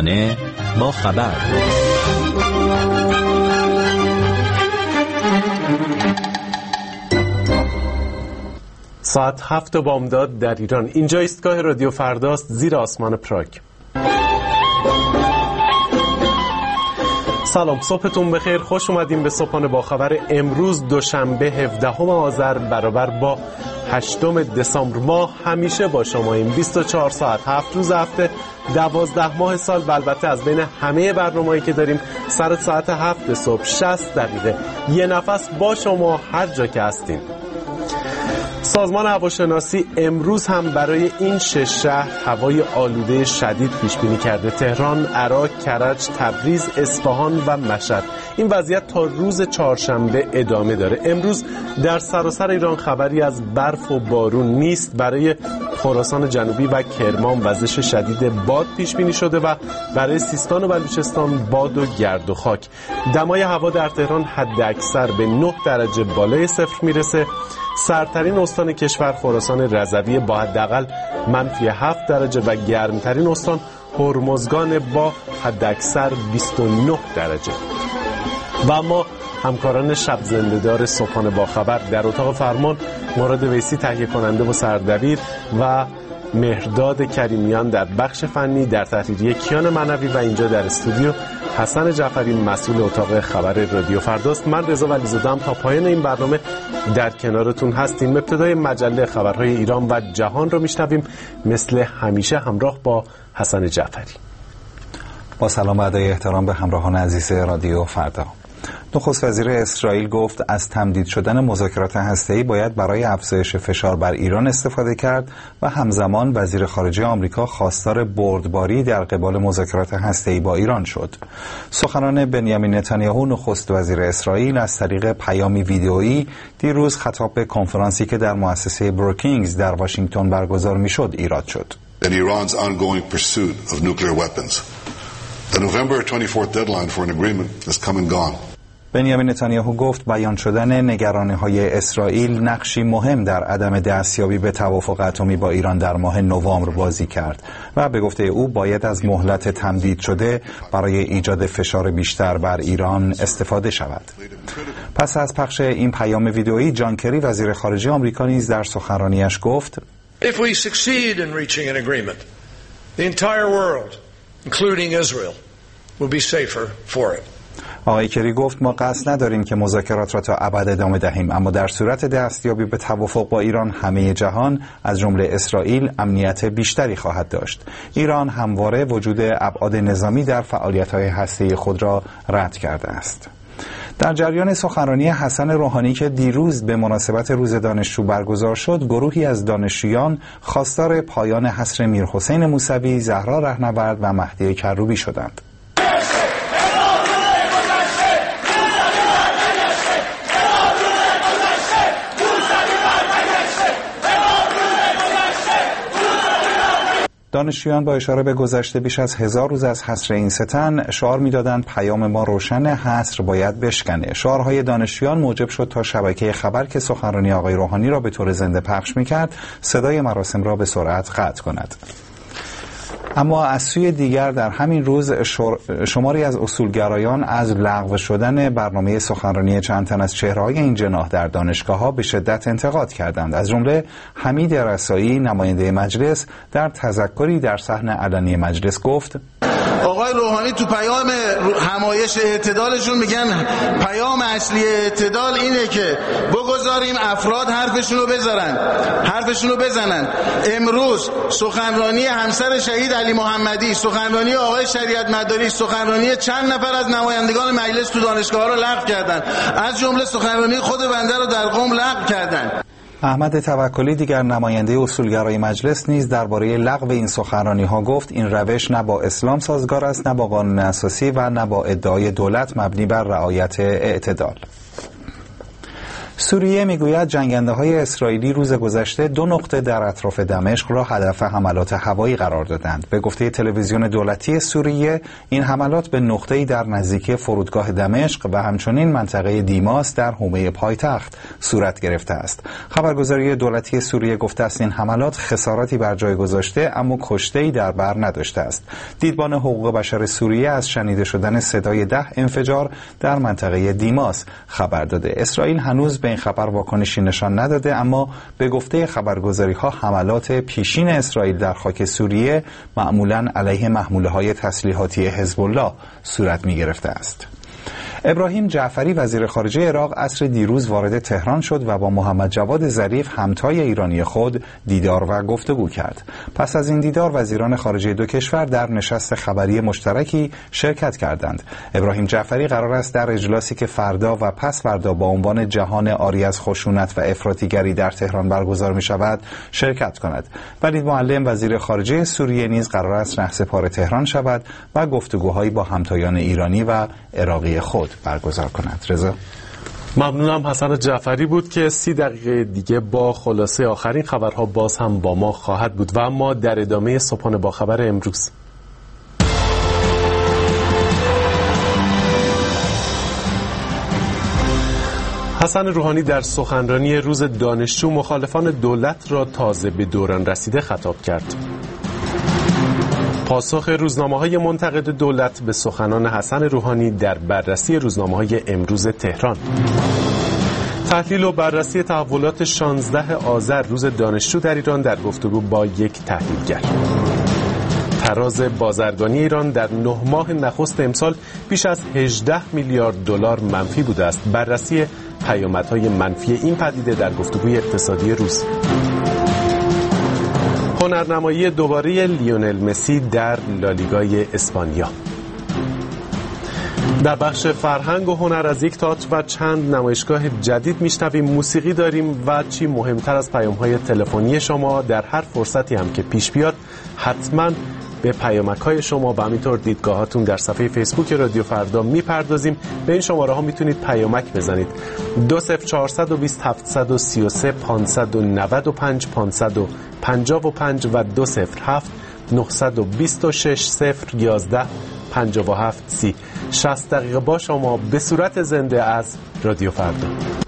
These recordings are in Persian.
صبحانه با خبر. ساعت 7 بامداد در ایران. اینجا ایستگاه رادیو فرداست، زیر آسمان پراگ. سلام، صبحتون بخیر. خوش اومدیم به صبحانه با خبر. امروز دوشنبه 17 آذر برابر با 8 دسامبر. ما همیشه با شماییم 24 ساعت 7 روز هفته 12 ماه سال و البته از بین همه برنامه‌ای که داریم سر ساعت 7 صبح 60 دقیقه یه نفس با شما هر جا که هستیم. سازمان هواشناسی امروز هم برای این 6 شهر هوای آلوده شدید پیش بینی کرده: تهران، عراق، کرج، تبریز، اصفهان و مشهد. این وضعیت تا روز چهارشنبه ادامه داره. امروز در سراسر ایران خبری از برف و بارون نیست. برای خراسان جنوبی و کرمان وزش شدید باد پیش بینی شده و برای سیستان و بلوچستان باد و گرد و خاک. دمای هوا در تهران حد اکثر به 9 درجه بالای صفر میرسه. سردترین استان کشور خراسان رضوی با حداقل -7 درجه و گرمترین استان هرمزگان با حداکثر 29 درجه. و ما همکاران شب زنده‌دار صبحانه با خبر در اتاق فرمان مراد ویسی تهیه کننده و سردبیر و مهرداد کریمیان در بخش فنی، در تحریریه کیان معنوی و اینجا در استودیو حسن جعفری مسئول اتاق خبر رادیو فرداست. من رضا ولیزاده‌ام تا پایان این برنامه در کنارتون هستیم. ابتدای مجله خبرهای ایران و جهان رو میشنویم مثل همیشه همراه با حسن جعفری. با سلام و ادای احترام به همراهان عزیز رادیو فردا. نخست وزیر اسرائیل گفت از تمدید شدن مذاکرات هسته‌ای باید برای افزایش فشار بر ایران استفاده کرد و همزمان وزیر خارجه آمریکا خواستار بردباری در قبال مذاکرات هسته‌ای با ایران شد. سخنان بنیامین نتانیاهو نخست وزیر اسرائیل از طریق پیامی ویدئویی دیروز خطاب به کنفرانسی که در مؤسسه بروکینگز در واشنگتن برگزار می‌شد ایراد شد. Iran's ongoing pursuit of nuclear weapons. The November 24th deadline for an agreement has come and gone. بنیامین نتانیاهو گفت بیان شدن نگرانی‌های اسرائیل نقشی مهم در عدم دستیابی به توافق اتمی با ایران در ماه نوامبر بازی کرد و به گفته او باید از مهلت تمدید شده برای ایجاد فشار بیشتر بر ایران استفاده شود. پس از پخش این پیام ویدئویی، جان کری وزیر خارجه آمریکا نیز در سخنرانیش گفت: If we succeed in reaching an agreement, the entire world, including Israel, will be safer for it. آقای کری گفت ما قصد نداریم که مذاکرات را تا ابد ادامه دهیم، اما در صورت دستیابی به توافق با ایران همه جهان از جمله اسرائیل امنیت بیشتری خواهد داشت. ایران همواره وجود ابعاد نظامی در فعالیت‌های هسته‌ای خود را رد کرده است. در جریان سخنرانی حسن روحانی که دیروز به مناسبت روز دانشجو برگزار شد، گروهی از دانشجویان خواستار پایان حصر میرحسین موسوی، زهرا رهنورد و مهدی کروبی شدند. دانشجویان با اشاره به گذشته بیش از 1000 روز از حصر این سه تن شعار می‌دادند پیام ما روشن، حصر باید بشکنه. شعارهای دانشجویان موجب شد تا شبکه خبر که سخنرانی آقای روحانی را به طور زنده پخش می‌کرد، صدای مراسم را به سرعت قطع کند. اما از سوی دیگر در همین روز شماری از اصولگرایان از لغو شدن برنامه سخنرانی چند تن از چهره‌های این جناح در دانشگاه‌ها به شدت انتقاد کردند. از جمله حمید رسایی نماینده مجلس در تذکری در صحن علنی مجلس گفت: آقای روحانی تو پیام همایش اعتدالشون میگن پیام اصلی اعتدال اینه که بگذاریم افراد حرفشونو بزنن. امروز سخنرانی همسر شهید علی محمدی، سخنرانی آقای شریعت مداری، سخنرانی چند نفر از نمایندگان مجلس تو دانشگاه رو لغو کردن، از جمله سخنرانی خود بنده رو در قم لغو کردن. احمد توکلی دیگر نماینده اصولگرای مجلس نیز درباره لغو این سخنرانی‌ها گفت این روش نه با اسلام سازگار است، نه با قانون اساسی و نه با ادعای دولت مبنی بر رعایت اعتدال. سوریه میگوید جنگنده‌های اسرائیلی روز گذشته 2 نقطه در اطراف دمشق را هدف حملات هوایی قرار دادند. به گفته تلویزیون دولتی سوریه، این حملات به نقطه‌ای در نزدیکی فرودگاه دمشق و همچنین منطقه دیماس در حومه پایتخت صورت گرفته است. خبرگزاری دولتی سوریه گفته است این حملات خساراتی بر جای گذاشته اما کشته‌ای در بر نداشته است. دیدبان حقوق بشر سوریه از شنیده شدن صدای 10 انفجار در منطقه دیماس خبر داده. اسرائیل هنوز به این خبر واکنشی نشان نداده، اما به گفته خبرگزاری‌ها حملات پیشین اسرائیل در خاک سوریه معمولاً علیه محموله‌های تسلیحاتی حزب الله صورت می‌گرفته است. ابراهیم جعفری وزیر خارجه عراق عصر دیروز وارد تهران شد و با محمد جواد ظریف همتای ایرانی خود دیدار و گفتگو کرد. پس از این دیدار وزیران خارجه دو کشور در نشست خبری مشترکی شرکت کردند. ابراهیم جعفری قرار است در اجلاسی که فردا و پس فردا با عنوان جهان عاری از خشونت و افراطیگری در تهران برگزار می شود شرکت کند. ولید معلم وزیر خارجه سوریه نیز قرار است رهسپار تهران شود و گفتگوهایی با همتایان ایرانی و عراقی خود برگزار کند. رضا، ممنونم. حسن جعفری بود که 30 دقیقه دیگه با خلاصه آخرین خبرها باز هم با ما خواهد بود و اما در ادامه صبحانه با خبر امروز. حسن روحانی در سخنرانی روز دانشجو مخالفان دولت را تازه به دوران رسیده خطاب کرد. پاسخ روزنامه‌های منتقد دولت به سخنان حسن روحانی در بررسی روزنامه‌های امروز تهران. تحلیل و بررسی تحولات 16 آذر روز دانشجو در ایران در گفتگو با یک تحلیلگر. تراز بازرگانی ایران در 9 ماه نخست امسال بیش از 18 میلیارد دلار منفی بوده است. بررسی پیامدهای منفی این پدیده در گفتگوی اقتصادی روز. هنرنمایی دوباره لیونل مسی در لالیگای اسپانیا. در بخش فرهنگ و هنر از یک تئاتر و چند نمایشگاه جدید میشنویم. موسیقی داریم و چی مهمتر از پیام‌های تلفنی شما در هر فرصتی هم که پیش بیاد حتما به پیامک‌های شما و همینطور دیدگاهاتون در صفحه فیسبوک رادیو فردا میپردازیم. به این شماره ها میتونید پیامک بزنید: 20420 733 595 555 و 207 926 011 57 30. 60 دقیقه با شما به صورت زنده از رادیو فردا.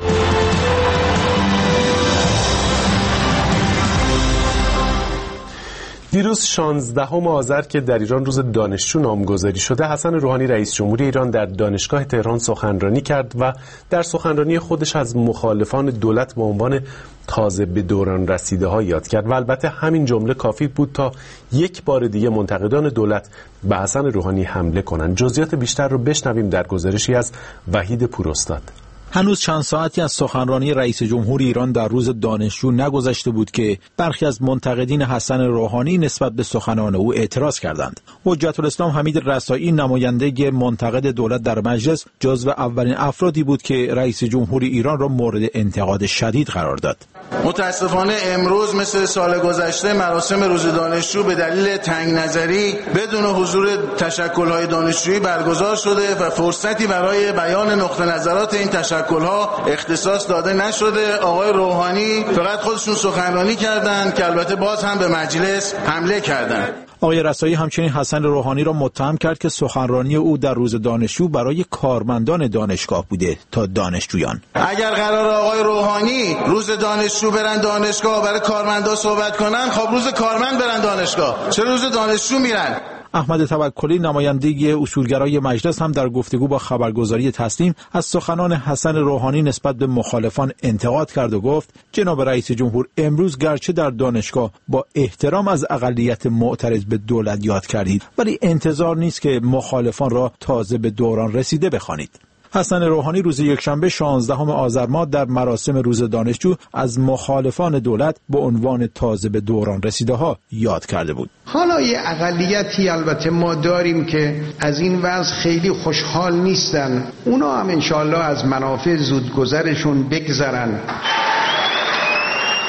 دیروز 16 آذر که در ایران روز دانشجو نامگذاری شده، حسن روحانی رئیس جمهوری ایران در دانشگاه تهران سخنرانی کرد و در سخنرانی خودش از مخالفان دولت به عنوان تازه به دوران رسیده ها یاد کرد و البته همین جمله کافی بود تا یک بار دیگه منتقدان دولت به حسن روحانی حمله کنند. جزئیات بیشتر رو بشنویم در گزارشی از وحید پوراستاد. هنوز چند ساعتی از سخنرانی رئیس جمهور ایران در روز دانشجو نگذشته بود که برخی از منتقدین حسن روحانی نسبت به سخنان او اعتراض کردند. حجت الاسلام حمید رسایی، نماینده منتقد دولت در مجلس، جزو اولین افرادی بود که رئیس جمهور ایران را مورد انتقاد شدید قرار داد. متاسفانه امروز مثل سال گذشته مراسم روز دانشجو به دلیل تنگ نظری بدون حضور تشکل‌های دانشجویی برگزار شده و فرصتی برای بیان نقطه نظرات این تشکل‌ها اختصاص داده نشده. آقای روحانی فقط خودشون سخنرانی کردند که البته باز هم به مجلس حمله کردند. آقای رسایی همچنین حسن روحانی را متهم کرد که سخنرانی او در روز دانشجو برای کارمندان دانشگاه بوده تا دانشجویان. اگر قرار آقای روحانی روز دانشجو برن دانشگاه برای کارمندا صحبت کنن، خب روز کارمند برن دانشگاه، چرا روز دانشجو میرن؟ احمد توکلی، نماینده اصولگرای مجلس، هم در گفتگو با خبرگزاری تسنیم از سخنان حسن روحانی نسبت به مخالفان انتقاد کرد و گفت جناب رئیس جمهور امروز گرچه در دانشگاه با احترام از اقلیت معترض به دولت یاد کردید، ولی انتظار نیست که مخالفان را تازه به دوران رسیده بخوانید. حسن روحانی روز یکشنبه 16 آذر ماه در مراسم روز دانشجو از مخالفان دولت به عنوان تازه به دوران رسیده ها یاد کرده بود. حالا یه اقلیتی البته ما داریم که از این وضع خیلی خوشحال نیستن، اونا هم انشالله از منافع زودگذرشون بگذرن.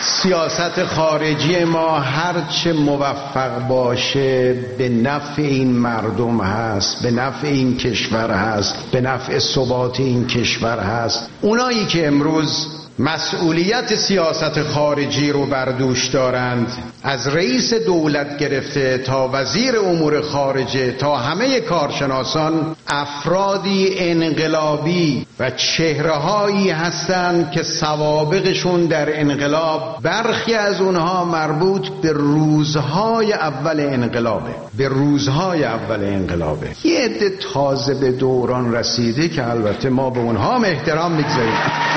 سیاست خارجی ما هرچه موفق باشه به نفع این مردم هست، به نفع این کشور هست، به نفع ثبات این کشور هست. اونایی که امروز مسئولیت سیاست خارجی رو بر دوش دارند، از رئیس دولت گرفته تا وزیر امور خارجه تا همه کارشناسان، افرادی انقلابی و چهره‌هایی هستند که سوابقشون در انقلاب، برخی از اونها مربوط به روزهای اول انقلابه، یه عده تازه به دوران رسیده که البته ما به اونها هم احترام میگذاریم.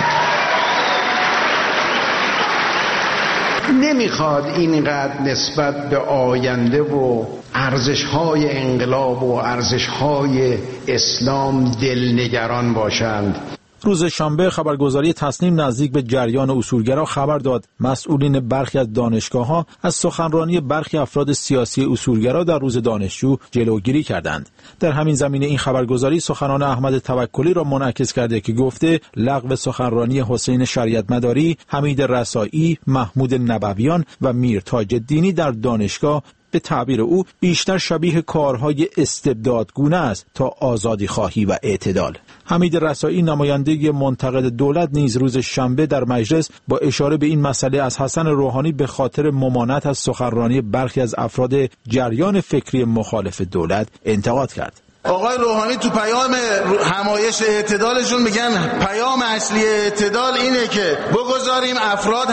نمیخواد اینقدر نسبت به آینده و ارزش‌های انقلاب و ارزش‌های اسلام دلنگران باشند. روز شنبه خبرگزاری تصنیم نزدیک به جریان اصولگرا خبر داد مسئولین برخی از دانشگاه‌ها از سخنرانی برخی افراد سیاسی اصولگرا در روز دانشجو جلوگیری کردند. در همین زمینه این خبرگزاری سخنان احمد توکلی را منعکس کرده که گفته لغو سخنرانی حسین شریعتمداری، حمید رسایی، محمود نبویان و میر تاج الدینی در دانشگاه به تعبیر او بیشتر شبیه کارهای استبدادگونه است تا آزادی خواهی و اعتدال. حمید رسایی نماینده منتقد دولت نیز روز شنبه در مجلس با اشاره به این مسئله از حسن روحانی به خاطر ممانعت از سخنرانی برخی از افراد جریان فکری مخالف دولت انتقاد کرد. آقای روحانی تو پیام همایش اعتدالشون میگن پیام اصلی اعتدال اینه که بگذاریم افراد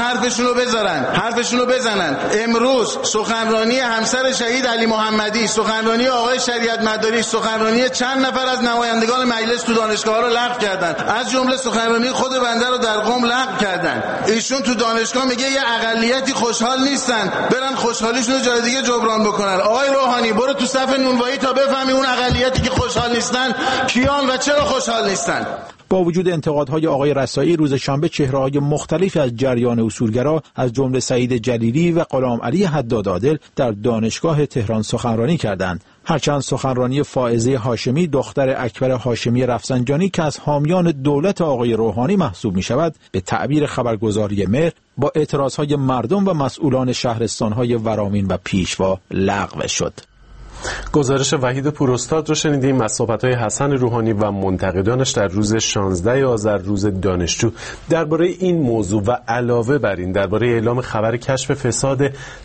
حرفشونو بزنن. امروز سخنرانی همسر شهید علی محمدی، سخنرانی آقای شریعتمداری، سخنرانی چند نفر از نمایندگان مجلس تو دانشگاه رو لغو کردن، از جمله سخنرانی خود بنده رو در قم لغو کردن. ایشون تو دانشگاه میگه یه اقلیتی خوشحال نیستن، برن خوشحالیشون رو جای دیگه جبران بکنن. آقای روحانی برو تو صف نونوایی تا بفهمی اون اقلیتی که خوشحال نیستن کیان و چرا خوشحال نیستن. با وجود انتقادهای آقای رسایی، روز شنبه چهره‌های مختلفی از جریان اصولگرا از جمله سعید جلیلی و غلام علی حداد عادل در دانشگاه تهران سخنرانی کردند. هرچند سخنرانی فائزه هاشمی دختر اکبر هاشمی رفسنجانی که از حامیان دولت آقای روحانی محسوب می شود، به تعبیر خبرگزاری مهر با اعتراضهای مردم و مسئولان شهرستانهای ورامین و پیشوا لغو شد. گزارش وحید پوراستاد رو شنیدیم از صحبت‌های حسن روحانی و منتقدانش در روز 16 آذر روز دانشجو درباره این موضوع و علاوه بر این درباره اعلام خبر کشف فساد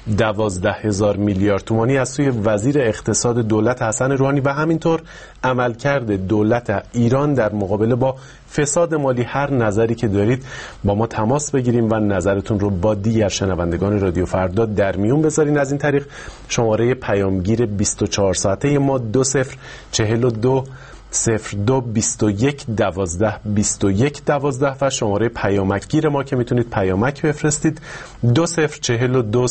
12,000 میلیارد تومانی از سوی وزیر اقتصاد دولت حسن روحانی و همینطور عملکرد دولت ایران در مقابله با فساد مالی. هر نظری که دارید با ما تماس بگیریم و نظرتون رو با دیگر شنوندگان رادیو فردا در میون بذارین. از این طریق شماره پیامگیر 24 ساعته ما 2042 02 21 12 21 12 و شماره پیامکگیر ما که میتونید پیامک بفرستید 2042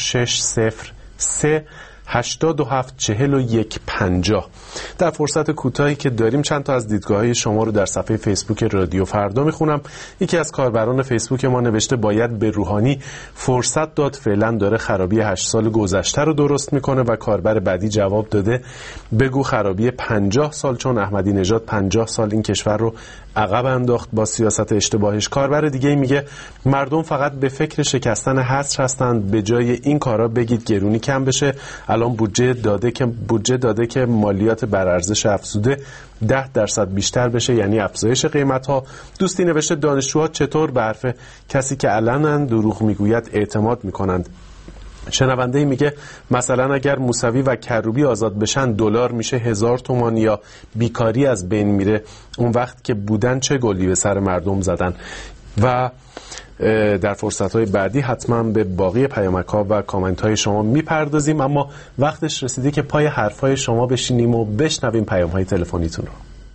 0603 87 41 50. در فرصت کوتاهی که داریم چند تا از دیدگاه‌های شما رو در صفحه فیسبوک رادیو فردا میخونم. یکی از کاربران فیسبوک ما نوشته باید به روحانی فرصت داد، فعلا داره خرابی 8 سال گذشته رو درست میکنه. و کاربر بعدی جواب داده بگو خرابی 50 سال، چون احمدی نژاد 50 سال این کشور رو عقب انداخت با سیاست اشتباهش. کاربر دیگه میگه مردم فقط به فکر شکستن حصر هستند، به جای این کارا بگید گرونی کم بشه. الان بودجه داده که مالیات بر ارزش افزوده 10% بیشتر بشه، یعنی افزایش قیمت ها. دوستی نوشته دانشجوها چطور به حرف کسی که علنا دروغ میگوید اعتماد میکنند. شنونده میگه مثلا اگر موسوی و کروبی آزاد بشن دلار میشه 1000 تومان یا بیکاری از بین میره. اون وقت که بودن چه گلی به سر مردم زدن. و در فرصت‌های بعدی حتما به باقی پیامک‌ها و کامنت‌های شما میپردازیم، اما وقتش رسیده که پای حرف‌های شما بشینیم و بشنویم پیام‌های تلفنیتون رو.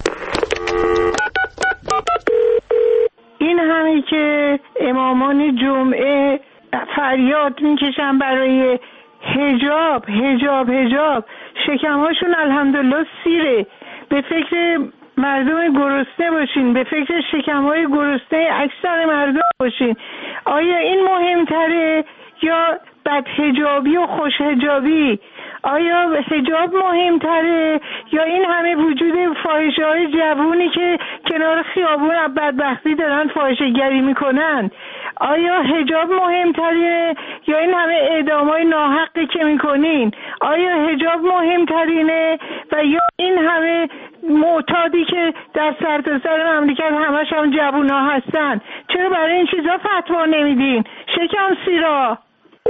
این همه که امامان جمعه فریاد میکشن برای حجاب شکم‌هاشون الحمدلله سیره. به فکر مردم گرسنه باشین، به فکر شکم‌های گرسنه اکثر مردم باشین. آیا این مهمتره یا بدحجابی و خوشحجابی؟ آیا حجاب مهمتره یا این همه وجود فاحشه‌های جوونی که کنار خیابون بدبختی دارن فاحشه‌گری میکنن؟ آیا حجاب مهمترینه یا این همه اعدامای ناحقی که میکنین؟ آیا حجاب مهمترینه و یا این همه معتادی که در سرتاسر مملکت همش هم جوونا هستن؟ چرا برای این چیزا فتوا نمیدین؟ شکم سیرا.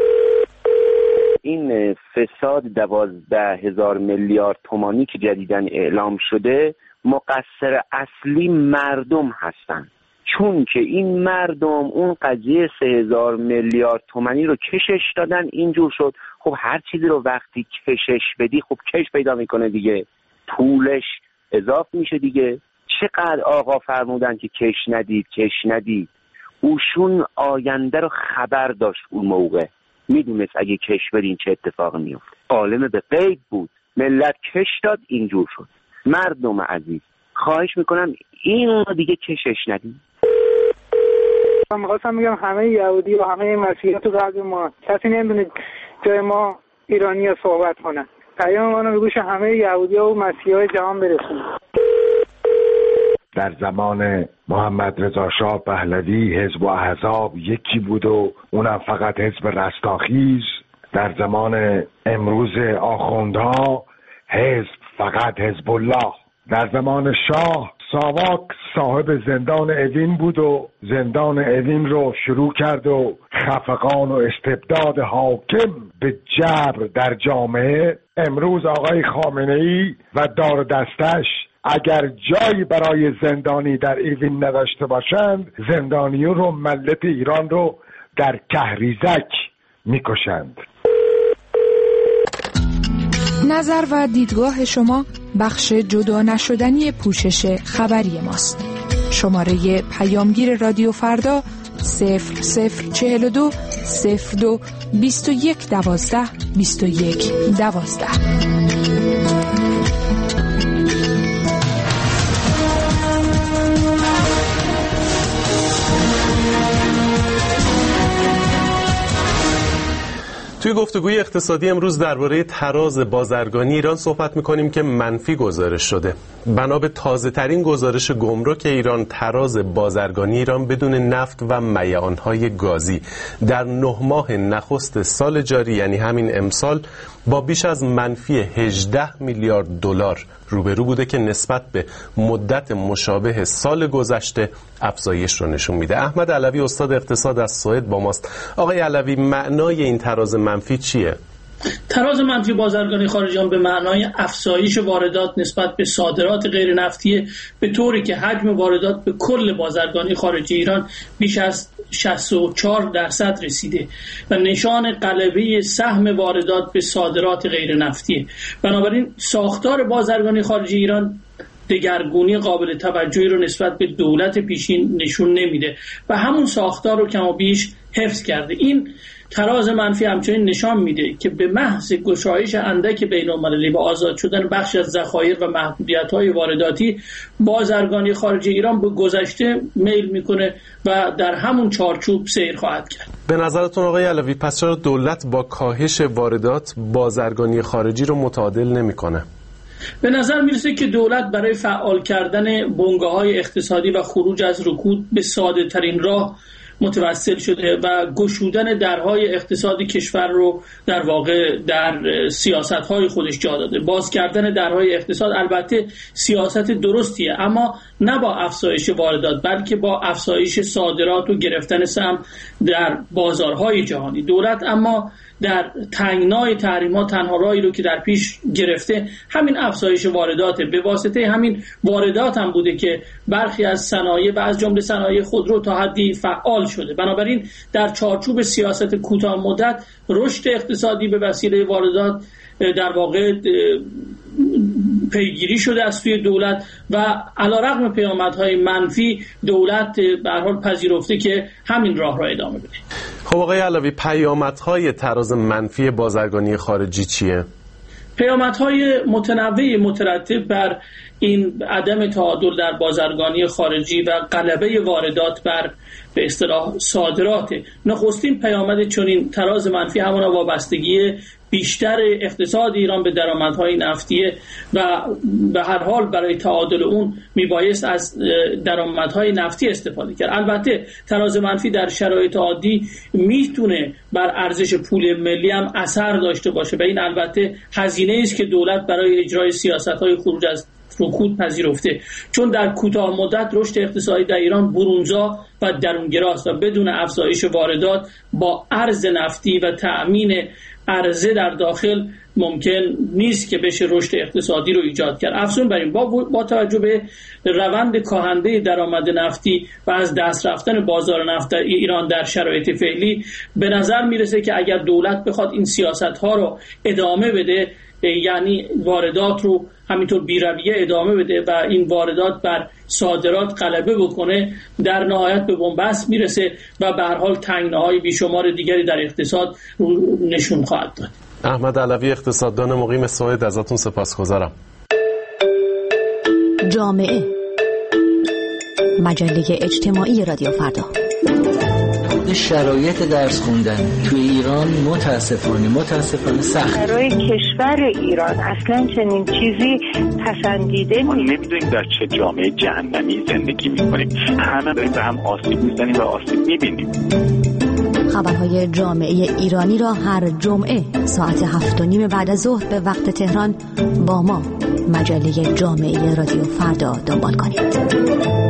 این فساد 12,000 میلیارد تومانی که جدیداً اعلام شده مقصر اصلی مردم هستن، چون که این مردم اون قضیه 3,000 میلیارد تومانی رو کشش دادن، اینجور شد. خب هر چیزی رو وقتی کشش بدی خب کش پیدا میکنه دیگه، طولش اضافه میشه دیگه. چقدر آقا فرمودن که کش ندید. اوشون آینده رو خبر داشت، اون موقع میدونست اگه کش بدین چه اتفاقی میفته. عالم به غیب بود، ملت کش داد، اینجور شد. مردم عزیز خواهش میکنم این رو دیگه کشش ندید. من میخواستم میگم همه یهودی و همه مسیحیان تو قلب ما، کسی نمیدونه جای ما ایرانی ها صحبت کنن. پیام ما رو به گوش همه یهودی ها و مسیحی های جهان برسونه. در زمان محمد رضا شاه پهلوی حزب و احزاب یکی بود و اونم فقط حزب رستاخیز. در زمان امروز آخوندها حزب فقط حزب الله. در زمان شاه ساواک صاحب زندان اوین بود و زندان اوین رو شروع کرد و خفقان و استبداد حاکم به جبر در جامعه. امروز آقای خامنه‌ای و دار دستش اگر جایی برای زندانی در اوین نداشته باشند، زندانیون رو، ملت ایران رو در کهریزک میکشند. نظر و دیدگاه شما بخش جدا نشدنی پوشش خبری ماست. شماره پیامگیر رادیو فردا 0042 02 21 12 21 12. توی گفتگوی اقتصادی امروز درباره تراز بازرگانی ایران صحبت می‌کنیم که منفی گزارش شده. بنا به تازه‌ترین گزارش گمرک ایران، تراز بازرگانی ایران بدون نفت و میعان‌های گازی در 9 ماه نخست سال جاری، یعنی همین امسال، با بیش از منفی 18 میلیارد دلار روبرو بوده که نسبت به مدت مشابه سال گذشته افزایش رو نشون میده. احمد علوی استاد اقتصاد از سوئد با ماست. آقای علوی، معنای این تراز منفی چیه؟ تراز منفی بازرگانی خارجیان به معنای افزایش واردات نسبت به صادرات غیر نفتی، به طوری که حجم واردات به کل بازرگانی خارجی ایران بیش از 64% رسیده و نشان غلبه سهم واردات به صادرات غیر نفتی. بنابراین ساختار بازرگانی خارجی ایران دگرگونی قابل توجهی رو نسبت به دولت پیشین نشون نمیده و همون ساختار رو کم و بیش حفظ کرده. این تراز منفی همچنین نشان میده که به محض گشایش اندک بین‌المللی و آزاد شدن بخش از ذخایر و محدودیت‌های وارداتی، بازرگانی خارجی ایران به گذشته میل میکنه و در همون چارچوب سیر خواهد کرد. به نظرتون آقای علوی، پس چرا دولت با کاهش واردات بازرگانی خارجی رو متعادل نمیکنه؟ به نظر میرسه که دولت برای فعال کردن بنگاه‌های اقتصادی و خروج از رکود به ساده ترین راه متوسل شده و گشودن درهای اقتصادی کشور رو در واقع در سیاست‌های خودش جا داده. باز کردن درهای اقتصاد البته سیاست درستیه، اما نه با افزایش واردات بلکه با افزایش صادرات و گرفتن سهم در بازارهای جهانی. دولت اما در تنگنای تحریم‌ها تنها راهی رو که در پیش گرفته همین افزایش وارداته. به واسطه همین واردات هم بوده که برخی از صنایع و از جمله صنایع خودرو تا حدی فعال شده. بنابراین در چارچوب سیاست کوتاه مدت رشد اقتصادی به وسیله واردات در واقع پیگیری شده از سوی دولت و علیرغم پیامدهای منفی دولت به هر حال پذیرفته که همین راه را ادامه بده. خب آقای علوی، پیامدهای تراز منفی بازرگانی خارجی چیه؟ پیامدهای متنوع مترتب بر این عدم تعادل در بازرگانی خارجی و غلبه واردات بر به اصطلاح صادرات. نخستین پیامد چنین تراز منفی همانا وابستگی بیشتر اقتصاد ایران به درآمدهای نفتیه و به هر حال برای تعادل اون میبایست از درآمدهای نفتی استفاده کرد. البته تراز منفی در شرایط عادی میتونه بر ارزش پول ملی هم اثر داشته باشه و این البته هزینه‌ای است که دولت برای اجرای سیاست‌های خروج از رکود پذیرفته، چون در کوتاه مدت رشد اقتصادی در ایران برونزا و درونگراست و بدون افزایش واردات با ارز نفتی و تأمین عرضه در داخل ممکن نیست که بشه رشد اقتصادی رو ایجاد کرد. افزون بر این با توجه به روند کاهنده درآمد نفتی و از دست رفتن بازار نفت ایران در شرایط فعلی به نظر میرسه که اگر دولت بخواد این سیاست‌ها رو ادامه بده، یعنی واردات رو همینطور بی‌رویه ادامه بده و این واردات بر صادرات غلبه بکنه، در نهایت به بنبست میرسه و به هر حال تنگناهای بیشمار دیگری در اقتصاد نشون خواهد داد. احمد علوی، اقتصاددان مقیم سوئد، ازتون سپاسگزارم. جامعه، مجله اجتماعی رادیو فردا. شرایط درس خوندن توی ایران متاسفانه سخت. برای کشور ایران اصلا چنین چیزی پسندیده ما نمیدونیم در چه جامعه جهنمی زندگی میکنیم. همه داریم به هم آسیب میزنیم و آسیب میبینیم. خبرهای جامعه ایرانی را هر جمعه ساعت 7:30 بعد از ظهر به وقت تهران با ما مجله جامعه رادیو فردا دنبال کنید.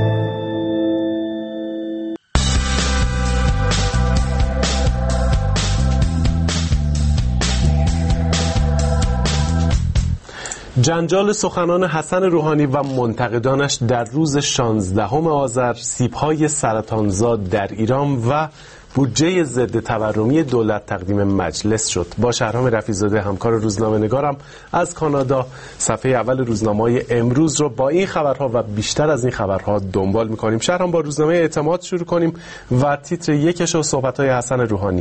جنجال سخنان حسن روحانی و منتقدانش در روز 16 آذر، سیب‌های سرطانزا در ایران و بودجه ضد تورمی دولت تقدیم مجلس شد. با شهرام رفیع‌زاده همکار روزنامه‌نگارم از کانادا صفحه اول روزنامه‌های امروز رو با این خبرها و بیشتر از این خبرها دنبال می‌کنیم. شهرام، با روزنامه اعتماد شروع کنیم و تیتر یکش و صحبت‌های حسن روحانی.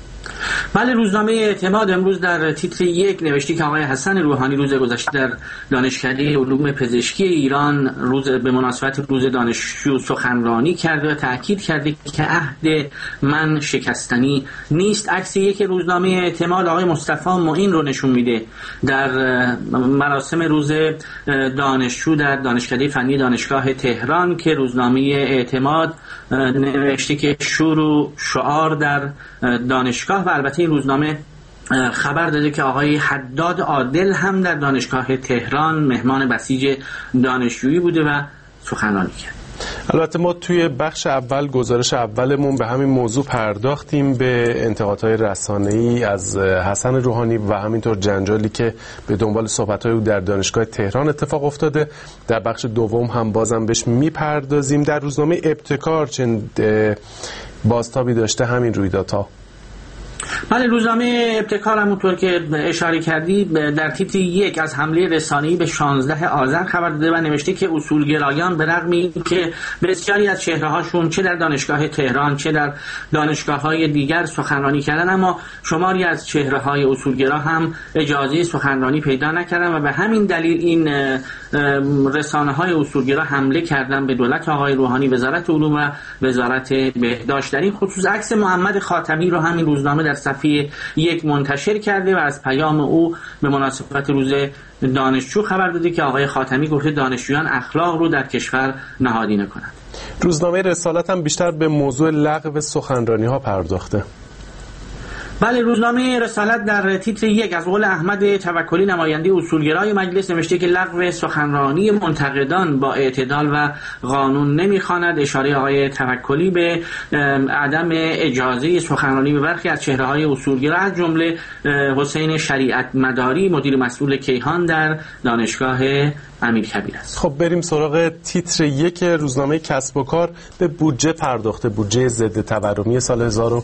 بله، روزنامه اعتماد امروز در تیتر یک نوشته که آقای حسن روحانی روز گذشته در دانشکده علوم پزشکی ایران به مناسبت روز دانشجو سخنرانی کرده و تأکید کرده که عهد من شکستنی نیست. عکس یک روزنامه اعتماد آقای مصطفی معین رو نشون میده در مراسم روز دانشجو در دانشکده فنی دانشگاه تهران که روزنامه اعتماد نوشته که شور و شعار در دانشگاه و البته این روزنامه خبر داده که آقای حداد عادل هم در دانشگاه تهران مهمان بسیج دانشجویی بوده و سخنرانی کرد. البته ما توی بخش اول، گزارش اولمون، به همین موضوع پرداختیم، به انتقادهای رسانه‌ای از حسن روحانی و همینطور جنجالی که به دنبال صحبت‌های او در دانشگاه تهران اتفاق افتاده. در بخش دوم هم بازم بهش میپردازیم. در روزنامه ابتکار چند بازتابی داشته همین رویدادها؟ بله، روزنامه ابتکار همونطور که اشاره کردی در تیتر یک از حمله رسانه‌ای به 16 آذر خبر داده و نوشته که اصولگرایان به رغم اینکه بسیاری از چهره‌هاشون چه در دانشگاه تهران چه در دانشگاه‌های دیگر سخنرانی کردن، اما شماری از چهره‌های اصولگرا هم اجازه سخنرانی پیدا نکردن و به همین دلیل این رسانه‌های اصولگرا حمله کردن به دولت آقای روحانی، وزارت علوم و وزارت بهداشت. در این خصوص عکس محمد خاتمی رو همین روزنامه در صفحه یک منتشر کرده و از پیام او به مناسبت روز دانشجو خبر داده که آقای خاتمی گفته دانشجویان اخلاق رو در کشور نهادینه کنند. روزنامه رسالت هم بیشتر به موضوع لغو سخنرانی‌ها پرداخته. بله، روزنامه رسالت در تیتر یک از قول احمد توکلی نماینده اصولگرای مجلس نوشته که لغو سخنرانی منتقدان با اعتدال و قانون نمیخواند. اشاره آقای توکلی به عدم اجازه سخنرانی به برخی از چهره‌های اصولگرا از جمله حسین شریعت مداری مدیر مسئول کیهان در دانشگاه امیرکبیر است. خب بریم سراغ تیتر یک. روزنامه کسب و کار به بودجه پرداخته، بودجه ضد تورمی سال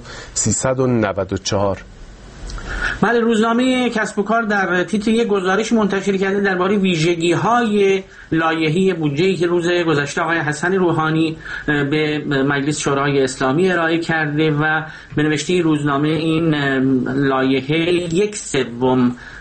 1394. بله، روزنامه کسب و کار در تیتر یک گزارش منتشر کرده درباره ویژگی‌های لایحه‌ای بودجه‌ای که روز گذشته آقای حسن روحانی به مجلس شورای اسلامی ارائه کرده و به نوشته روزنامه این لایحه 1/3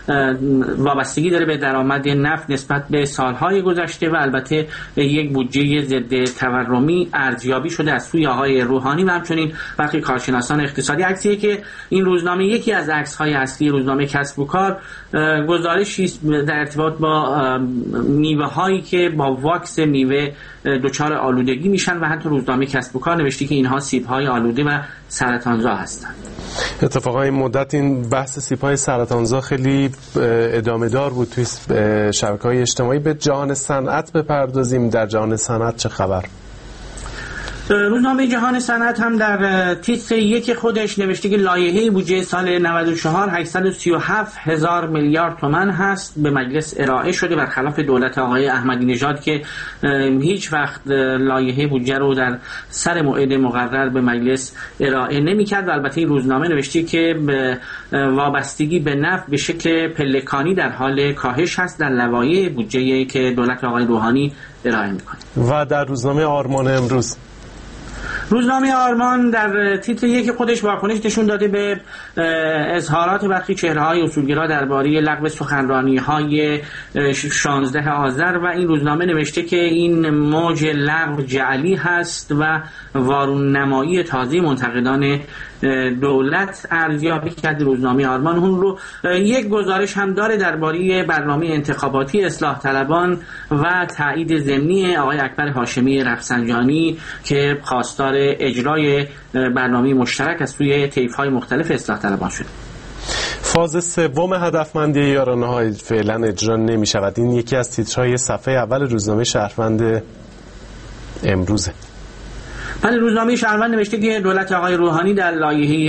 وابستگی داره به درآمد نفت نسبت به سالهای گذشته و البته یک بودجه ضد تورمی ارزیابی شده از سوی آقای روحانی و همچنین برخی کارشناسان اقتصادی. عکسیه که این روزنامه، یکی از عکس‌های اصلی روزنامه کسب و کار، گزارشی در ارتباط با میوه هایی که با واکس میوه دچار آلودگی میشن و حتی روزنامه کسب و کار نوشته که اینها سیب‌های آلوده و سرطانزا هستند. اتفاقا این مدت این بحث سیب‌های سرطانزا خیلی ادامه دار بود توی شبکه‌های اجتماعی. به جهان صنعت بپردازیم. در جهان صنعت چه خبر؟ روزنامه جهان صنعت هم در تیتر یک خودش نوشته که لایحه بودجه سال 94 837,000 میلیارد تومان هست، به مجلس ارائه شده، برخلاف دولت آقای احمدی نژاد که هیچ وقت لایحه بودجه رو در سر موعد مقرر به مجلس ارائه نمی‌کرد. و البته این روزنامه نوشته که وابستگی به نفت به شکل پلکانی در حال کاهش هست در لوایح بودجه‌ای که دولت آقای روحانی ارائه می‌کنه. و در روزنامه آرمان امروز، روزنامه آرمان در تیتر یک خودش واکنش نشون داده به اظهارات برخی چهره‌های اصولگرا درباره لغو سخنرانی‌های 16 آذر و این روزنامه نوشته که این موج لغو جعلی هست و وارون نمایی تازه منتقدان دولت ارزیابی کرد. روزنامه آرمان اون رو یک گزارش هم داره درباره برنامه انتخاباتی اصلاح طلبان و تایید ضمنی آقای اکبر هاشمی رفسنجانی که خواستار اجرای برنامه مشترک از سوی طیف‌های مختلف اصلاح طلبان شده. فاز سوم هدفمندی یارانه‌های فعلا اجرا نمی‌شود. این یکی از تیترهای صفحه اول روزنامه شهروند امروزه. بله، روزنامه شهروند نوشته که دولت آقای روحانی در لایحه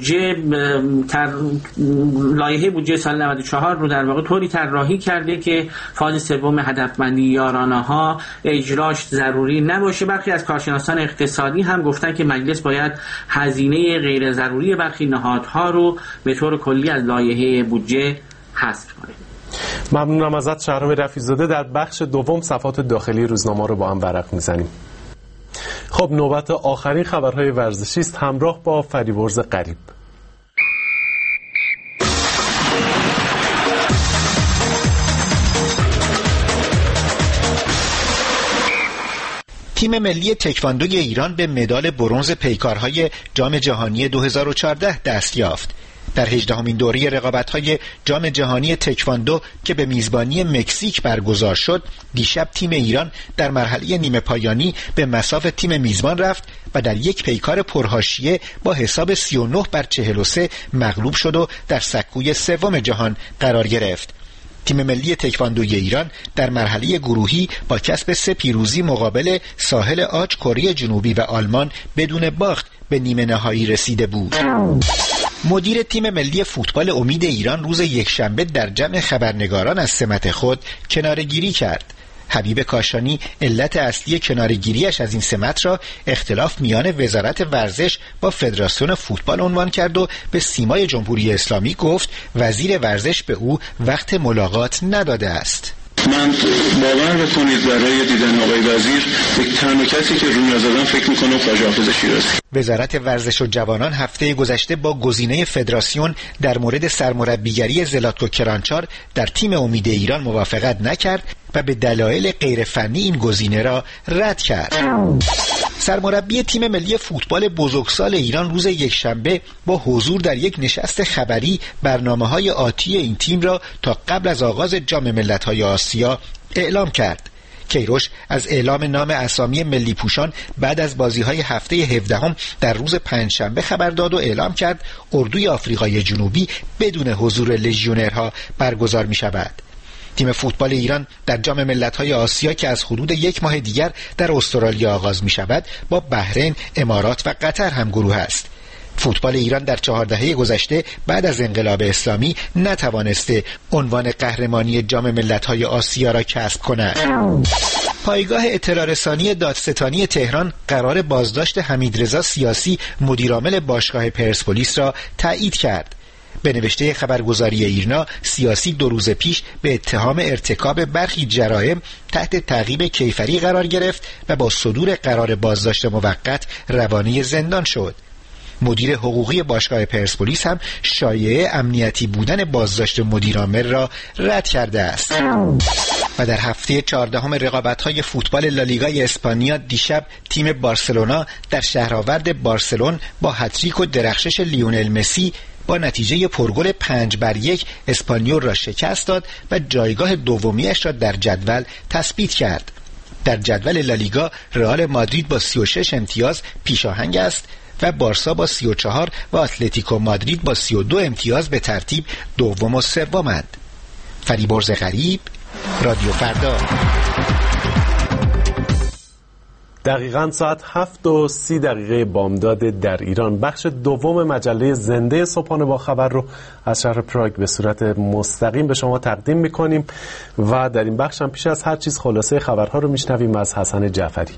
بودجه سال 94 رو در واقع طوری طراحی کرده که فاز سوم هدفمندی یارانه‌ها اجراش ضروری نباشه. برخی از کارشناسان اقتصادی هم گفتن که مجلس باید هزینه غیر ضروری برخی نهادها رو به طور کلی از لایحه بودجه حذف کنه. ممنونم ازت شهرام رفیع‌زاده. در بخش دوم صفحات داخلی روزنامه رو با هم ورق می‌زنیم. خب نوبت آخرین خبرهای ورزشی است، همراه با فریبرز قریب. تیم ملی تکواندوی ایران به مدال برنز پیکارهای جام جهانی 2014 دست یافت. در 18مین دوره رقابت‌های جام جهانی تکواندو که به میزبانی مکزیک برگزار شد، دیشب تیم ایران در مرحله نیمه پایانی به مصاف تیم میزبان رفت و در یک پیکار پرحاشیه با حساب 39-43 مغلوب شد و در سکوی سوم جهان قرار گرفت. تیم ملی تکواندوی ایران در مرحله گروهی با کسب 3 پیروزی مقابل ساحل عاج کره جنوبی و آلمان بدون باخت به نیمه نهایی رسیده بود. مدیر تیم ملی فوتبال امید ایران روز یکشنبه در جمع خبرنگاران از سمت خود کناره‌گیری کرد. حبیب کاشانی علت اصلی کناره‌گیریش از این سمت را اختلاف میان وزارت ورزش با فدراسیون فوتبال عنوان کرد و به سیمای جمهوری اسلامی گفت وزیر ورزش به او وقت ملاقات نداده است. من باور بکنید برای دیدن آقای وزیر یک تنها کسی که روی نزدم فکر میکنم خواجه حافظ شیرازی. وزارت ورزش و جوانان هفته گذشته با گزینه فدراسیون در مورد سرمربیگری زلاتکو کرانچار در تیم امید ایران موافقت نکرد و به دلایل غیر فنی این گزینه را رد کرد. سرمربی تیم ملی فوتبال بزرگسال ایران روز یکشنبه با حضور در یک نشست خبری برنامه‌های آتی این تیم را تا قبل از آغاز جام ملت‌های آسیا اعلام کرد. کیروش از اعلام نام اسامی ملی پوشان بعد از بازی‌های هفته 17 در روز پنجشنبه خبر داد و اعلام کرد اردوی آفریقای جنوبی بدون حضور لژیونرها برگزار می‌شود. تیم فوتبال ایران در جام ملت‌های آسیا که از حدود 1 ماه دیگر در استرالیا آغاز می‌شود با بحرین، امارات و قطر هم گروه است. فوتبال ایران در 4 دهه گذشته بعد از انقلاب اسلامی نتوانسته عنوان قهرمانی جام ملت‌های آسیا را کسب کند. پایگاه اطلاع رسانی دادستانی تهران قرار بازداشت حمیدرضا سیاسی مدیرعامل باشگاه پرسپولیس را تایید کرد. به نوشته خبرگزاری ایرنا، سیاسی 2 روز پیش به اتهام ارتکاب برخی جرایم تحت تعقیب کیفری قرار گرفت و با صدور قرار بازداشت موقت روانه زندان شد. مدیر حقوقی باشگاه پرسپولیس هم شایعه امنیتی بودن بازداشت مدیرعامل را رد کرده است. و در هفته 14 رقابت‌های فوتبال لالیگای اسپانیا دیشب تیم بارسلونا در شهرآورد بارسلون با هتریک و درخشش لیونل مسی با نتیجه پرگل 5-1 اسپانیول را شکست داد و جایگاه دومیش را در جدول تثبیت کرد. در جدول لالیگا رئال مادرید با 36 امتیاز پیشاهنگ است و بارسا با 34 و اتلتیکو مادرید با 32 امتیاز به ترتیب دوم و سومند. فریبرز غریب، رادیو فردا. دقیقاً ساعت 7:30 بامداد در ایران بخش دوم مجله زنده صبحانه با خبر رو از شهر پراگ به صورت مستقیم به شما تقدیم میکنیم و در این بخش هم پیش از هر چیز خلاصه خبرها رو میشنویم از حسن جعفری.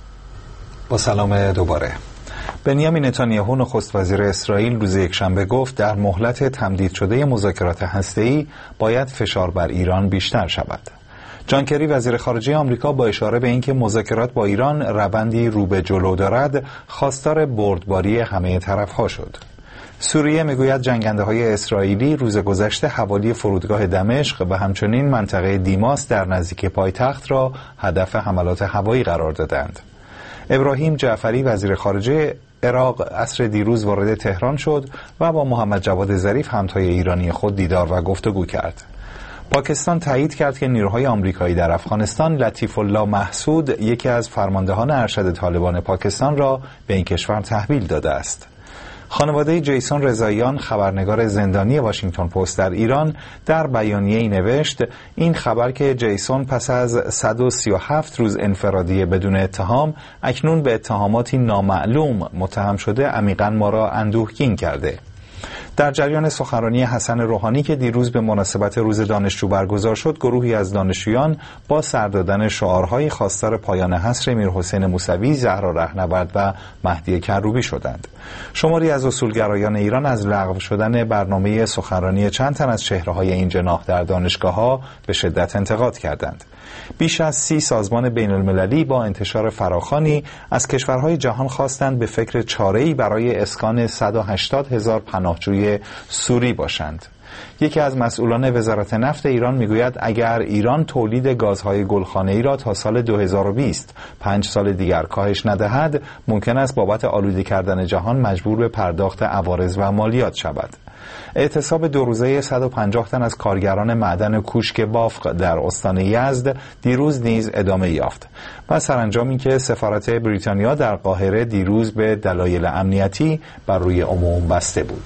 با سلام دوباره. بنیامین نتانیاهو نخست وزیر اسرائیل روز یکشنبه گفت در مهلت تمدید شده مذاکرات هسته‌ای باید فشار بر ایران بیشتر شود. جان کری وزیر خارجه آمریکا با اشاره به اینکه مذاکرات با ایران روندی رو به جلو دارد خواستار بردباری همه طرف‌ها شد. سوریه میگوید جنگنده‌های اسرائیلی روز گذشته حوالی فرودگاه دمشق و همچنین منطقه دیماس در نزدیک پایتخت را هدف حملات هوایی قرار دادند. ابراهیم جعفری وزیر خارجه عراق عصر دیروز وارد تهران شد و با محمد جواد ظریف همتای ایرانی خود دیدار و گفتگو کرد. پاکستان تایید کرد که نیروهای آمریکایی در افغانستان لطیف الله محسود یکی از فرماندهان ارشد طالبان پاکستان را به این کشور تحویل داده است. خانواده جیسون رضاییان خبرنگار زندانی واشنگتن پست در ایران در بیانیه‌ای نوشت این خبر که جیسون پس از 137 روز انفرادی بدون اتهام اکنون به اتهاماتی نامعلوم متهم شده عمیقاً ما را اندوهگین کرده. در جریان سخنرانی حسن روحانی که دیروز به مناسبت روز دانشجو برگزار شد، گروهی از دانشجویان با سر دادن شعارهای خواستار پایان حصر میرحسین موسوی، زهرا رهنورد و مهدی کروبی شدند. شماری از اصولگرایان ایران از لغو شدن برنامه سخنرانی چند تن از چهره‌های این جناح در دانشگاه‌ها به شدت انتقاد کردند. بیش از 30 سازمان بین المللی با انتشار فراخوانی از کشورهای جهان خواستند به فکر چاره‌ای برای اسکان 180,000 پناهجوی سوری باشند. یکی از مسئولان وزارت نفت ایران میگوید اگر ایران تولید گازهای گلخانه‌ای را تا سال 2020 5 سال دیگر کاهش ندهد، ممکن است بابت آلوده کردن جهان مجبور به پرداخت عوارض و مالیات شود. اعتصاب 2 روزه 150 تن از کارگران معدن کوشک بافق در استان یزد دیروز نیز ادامه یافت و سرانجامی که سفارت بریتانیا در قاهره دیروز به دلایل امنیتی بر روی عموم بسته بود.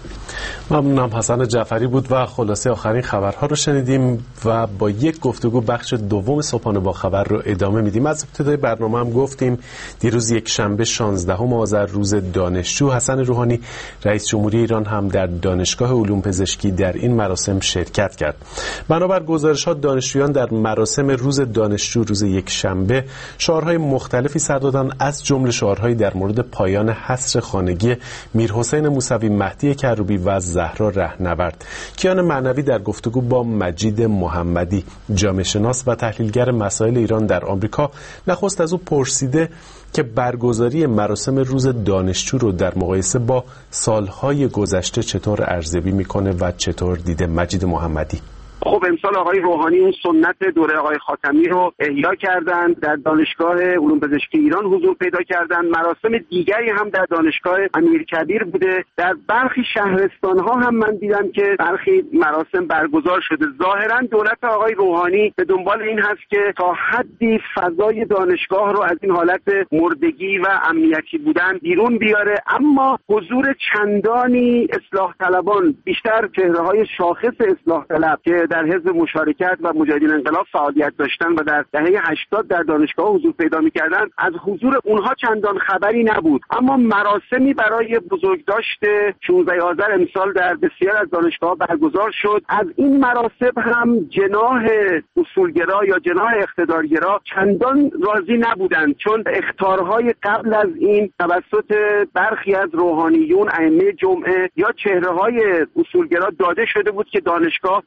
ممنونم. حسن جعفری بود و خلاصه آخرین خبرها رو شنیدیم و با یک گفتگو بخش دوم صبحانه با خبر رو ادامه میدیم. از ابتدای برنامه هم گفتیم دیروز یک شنبه 16 آذر روز دانشجو، حسن روحانی رئیس جمهوری ایران هم در دانشگاه علوم پزشکی در این مراسم شرکت کرد. بنابر گزارش‌ها دانشجویان در مراسم روز دانشجو روز یک شنبه شعارهای مختلفی سر دادن، از جمله شعارهایی در مورد پایان حصر خانگی میرحسین موسوی، مهدی کروبی و زهرا رهنورد. کیان معنوی در گفتگو با مجید محمدی، جامعه شناس و تحلیلگر مسائل ایران در آمریکا، نخست از او پرسیده که برگزاری مراسم روز دانشجو رو در مقایسه با سالهای گذشته چطور ارزیابی میکنه و چطور دیده. مجید محمدی: خب امسال آقای روحانی اون سنت دوره آقای خاتمی رو احیا کردن، در دانشگاه علوم پزشکی ایران حضور پیدا کردن. مراسم دیگری هم در دانشگاه امیرکبیر بوده. در برخی شهرستان‌ها هم من دیدم که برخی مراسم برگزار شده. ظاهراً دولت آقای روحانی به دنبال این هست که تا حدی فضای دانشگاه رو از این حالت مردگی و امنیتی بودن بیرون بیاره، اما حضور چندانی اصلاح طلبان، بیشتر چهره‌های شاخص اصلاح طلب که در حزب مشارکت و مجاهدین انقلاب فعالیت داشتن و در دهه 80 در دانشگاه حضور پیدا می‌کردند، از حضور اونها چندان خبری نبود. اما مراسمی برای بزرگداشت 16 آذر امسال در بسیار از دانشگاه‌ها برگزار شد. از این مراسم هم جناح اصولگرا یا جناح اقتدارگرا چندان راضی نبودند، چون اخطارهای قبل از این توسط برخی از روحانیون، ائمه جمعه یا چهره‌های اصولگرا داده شده بود که دانشگاه نباید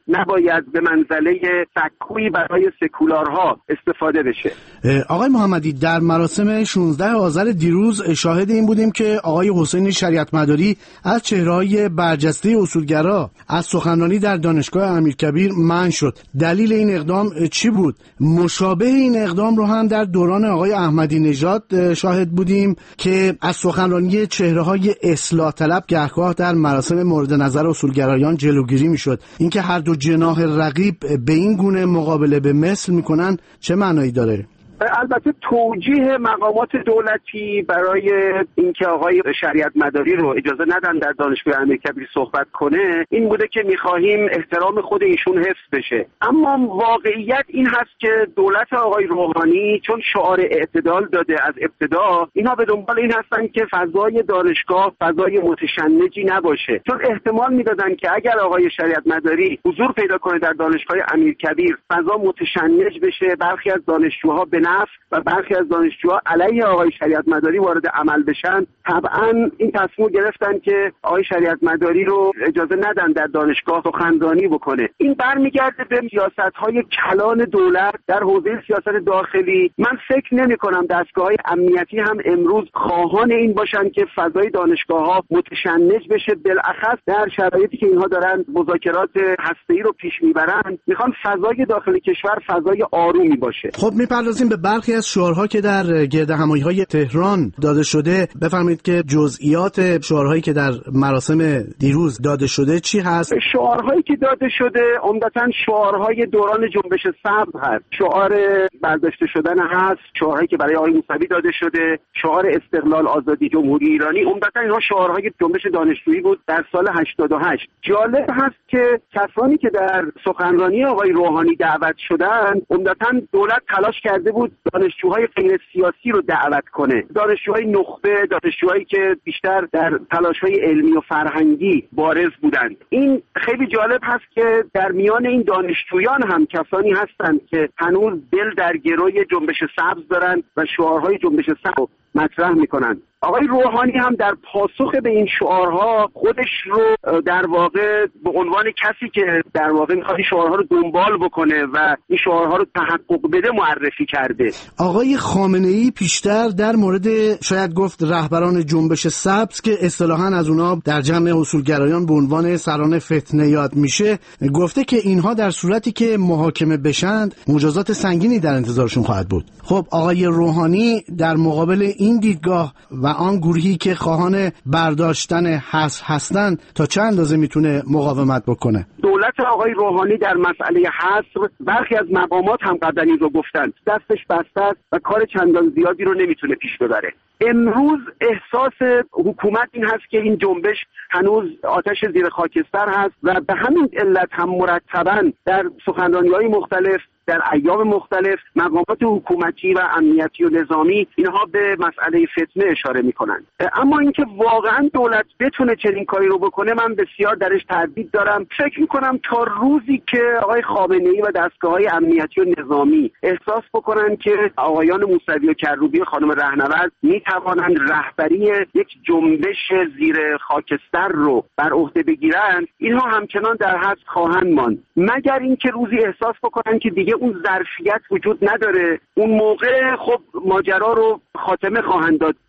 نباید به منزله سکویی برای سکولارها استفاده بشه. آقای محمدی، در مراسم 16 آذر دیروز شاهد این بودیم که آقای حسین شریعت مداری از چهره‌های برجسته اصولگرا از سخنرانی در دانشگاه امیرکبیر منع شد. دلیل این اقدام چی بود؟ مشابه این اقدام رو هم در دوران آقای احمدی نژاد شاهد بودیم که از سخنرانی چهره‌های اصلاح طلب گهگاه در مراسم مورد نظر اصولگرایان جلوگیری میشد. اینکه هر دو جناح رقیب به این گونه مقابله به مثل میکنن چه معنایی داره؟ البته توجیه مقامات دولتی برای اینکه آقای شریعت مداری رو اجازه ندن در دانشگاه امیرکبیر صحبت کنه این بوده که می‌خواهیم احترام خود ایشون حفظ بشه. اما واقعیت این هست که دولت آقای روحانی چون شعار اعتدال داده از ابتدا، اینها به دنبال این هستن که فضای دانشگاه فضای متشنجی نباشه، چون احتمال میدادن که اگر آقای شریعت مداری حضور پیدا کنه در دانشگاه امیرکبیر فضا متشنج بشه، برخی از دانشجوها به و برخی از دانشجوها علیه آقای شریعت مداری وارد عمل بشن. طبعا این تصمیم گرفتن که آقای شریعت مداری رو اجازه ندن در دانشگاه سخنرانی بکنه. این برمیگرده به سیاست‌های کلان دولت در حوزه سیاست داخلی. من فکر نمی‌کنم دستگاه‌های امنیتی هم امروز خواهان این باشن که فضای دانشگاه‌ها متشنج بشه، بالاخص در شرایطی که اینها دارن مذاکرات هسته‌ای رو پیش میبرن. میخوان فضای داخل کشور فضای آرومی باشه. خب میپردازیم به برخی از شعارها که در گردهمایی‌های تهران داده شده. بفرمایید که جزئیات شعارهایی که در مراسم دیروز داده شده چی هست؟ شعارهایی که داده شده عمدتاً شعارهای دوران جنبش سبز هست. شعار برداشته شدن هست، شعارهایی که برای آقای موسوی داده شده، شعار استقلال آزادی جمهوری ایرانی، عمدتاً اینها شعارهای جنبش دانشجویی بود در سال 88. جالب هست که کسانی که در سخنرانی آقای روحانی دعوت شدن عمدتاً دولت تلاش کرده بود دانشجوهای غیر سیاسی رو دعوت کنه، دانشجوهای نخبه، دانشجوهایی که بیشتر در تلاش‌های علمی و فرهنگی بارز بودند. این خیلی جالب هست که در میان این دانشجویان هم کسانی هستند که هنوز دل در گروی جنبش سبز دارند و شعارهای جنبش سبز مطرح میکنند. آقای روحانی هم در پاسخ به این شعارها خودش رو در واقع به عنوان کسی که در واقع میخواد این شعارها رو دنبال بکنه و این شعارها رو تحقق بده معرفی کرده. آقای خامنه‌ای پیشتر در مورد شاید گفت رهبران جنبش سبز که اصطلاحاً از اونها در جمع اصولگرایان به عنوان سران فتنه یاد میشه گفته که اینها در صورتی که محاکمه بشند مجازات سنگینی در انتظارشون خواهد بود. خب آقای روحانی در مقابل این دیدگاه و آن گروهی که خواهان برداشتن حذف هستند تا چند اندازه میتونه مقاومت بکنه؟ دولت آقای روحانی در مسئله حذف برخی از مقامات هم قبلا این رو گفتن، دستش بسته است و کار چندان زیادی رو نمیتونه پیش ببره. امروز احساس حکومت این هست که این جنبش هنوز آتش زیر خاکستر هست و به همین علت هم مرتباً در سخنرانی‌های مختلف در ایام مختلف مقامات حکومتی و امنیتی و نظامی اینها به مسئله فتنه اشاره میکنند. اما اینکه واقعا دولت بتونه چنین کاری رو بکنه من بسیار درش تردید دارم. فکر میکنم تا روزی که آقای خامنه‌ای و دستگاه‌های امنیتی و نظامی احساس بکنن که آقایان موسوی و کروبی و خانم رهنورد میتوانند رهبری یک جنبش زیر خاکستر رو بر عهده بگیرن، اینها همچنان در حبس خواهند ماند، مگر اینکه روزی احساس بکنن که دیگه اون ظرفیت وجود نداره. اون موقع خب ماجرا رو خاتمه خواهند داد.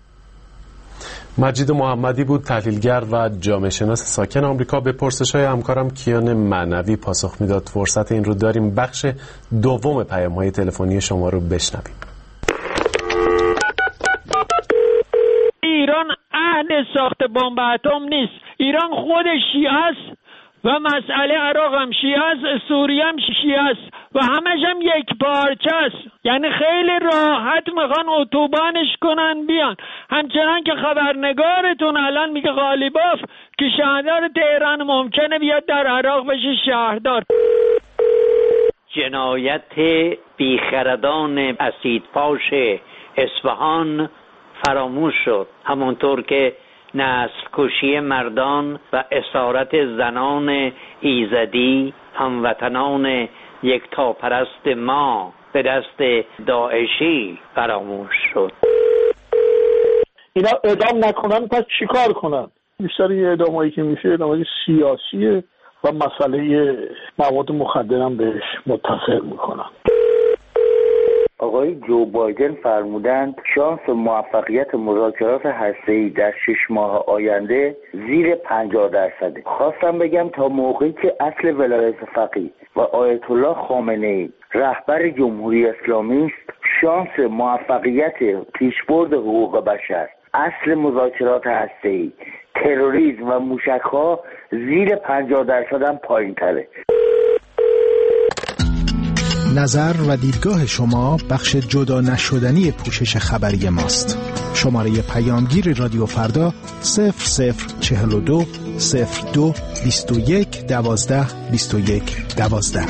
مجید محمدی بود، تحلیلگر و جامعه شناس ساکن آمریکا. به پرسش‌های همکارم کیان معنوی پاسخ میداد. فرصت این رو داریم بخش دوم پیام‌های تلفنی شما رو بشنویم. ایران اهل ساخت بمب اتم نیست. ایران خودش شیعه است و مسئله عراق هم شیعه است، سوریه هم شیعه است و همش هم یک پارچه است. یعنی خیلی راحت میخوان اتوبانش کنن بیان. همچنان که خبرنگارتون الان میگه غالیباف که شهردار تهران ممکنه بیاد در عراق بشه شهردار. جنایت بیخردان اسیدپاش اصفهان فراموش شد، همونطور که نسل کشی مردان و اسارت زنان ایزدی هموطنان یکتاپرست ما به دست داعشی فراموش شد. اینا اعدام نکنن پس چیکار کنن؟ بیشتر این اعدامایی که میشه اعدامای سیاسیه، و مسئله مواد مخدرم بهش متصل میکنن. آقای جو بایدن فرمودند شانس موفقیت مذاکرات هسته‌ای در 6 ماه آینده زیر 50%. خواستم بگم تا موقعی که اصل ولایت فقیه و آیت الله خامنه‌ای رهبر جمهوری اسلامی است، شانس موفقیت پیشبرد حقوق بشر، اصل مذاکرات هسته‌ای، تروریسم و موشک‌ها زیر 50% هم پایین‌تره. نظر و دیدگاه شما بخش جدا نشدنی پوشش خبری ماست. شماره پیامگیر رادیو فردا 0042 02 21 12 21 12.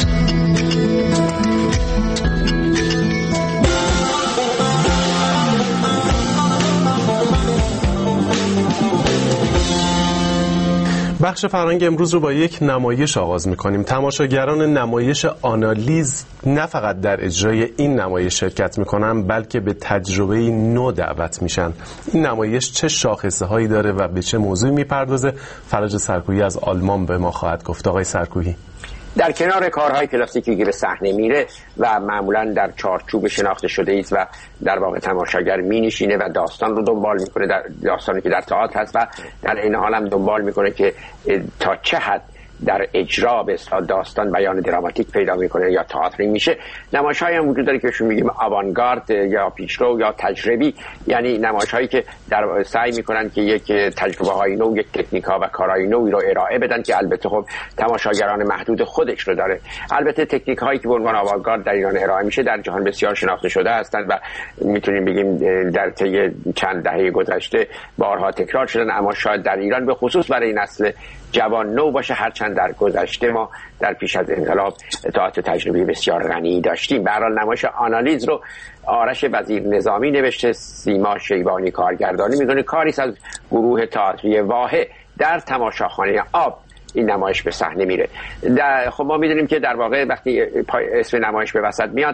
بخش فرهنگ امروز رو با یک نمایش آغاز می‌کنیم. تماشاگران نمایش آنالیز نه فقط در اجرای این نمایش شرکت می‌کنن، بلکه به تجربه نو دعوت میشن. این نمایش چه شاخصه‌هایی داره و به چه موضوعی میپردازه؟ فرج سرکویی از آلمان به ما خواهد گفت. آقای سرکویی، در کنار کارهای کلاسیکی که به صحنه میره و معمولا در چارچوب شناخته شده ایست و در واقع تماشاگر مینشینه و داستان رو دنبال میکنه، در داستانی که در تئاتر هست، و در این حال هم دنبال میکنه که تا چه حد در اجرا به اصطلاح داستان بیان دراماتیک پیدا میکنه یا تئاتری میشه. نمایش‌هایی هم وجود داره که بهشون میگیم آوانگارد یا پیشرو یا تجربی، یعنی نمایش‌هایی که در سعی میکنن که یک تجربه‌های نو، یک تکنیک‌ها و کارهای نوی رو ارائه بدن که البته خب تماشاگران محدود خودش رو داره. البته تکنیک‌هایی که به عنوان آوانگارد در ایران ارائه میشه در جهان بسیار شناخته شده هستند و میتونیم بگیم در طی چند دهه گذشته بارها تکرار شدن، اما شاید در ایران به خصوص برای نسل جوان نو باشه. هرچند در گذشته ما در پیش از انقلاب تئاتر تجربی بسیار غنی داشتیم. به هر حال نمایش آنالیز رو آرش وزیر نظامی نوشته، سیما شیبانی کارگردانی میکنه. کاریست از گروه تئاتری واحه در تماشاخانه آب این نمایش به صحنه میره. خب ما میدونیم که در واقع وقتی اسم نمایش به وسط میاد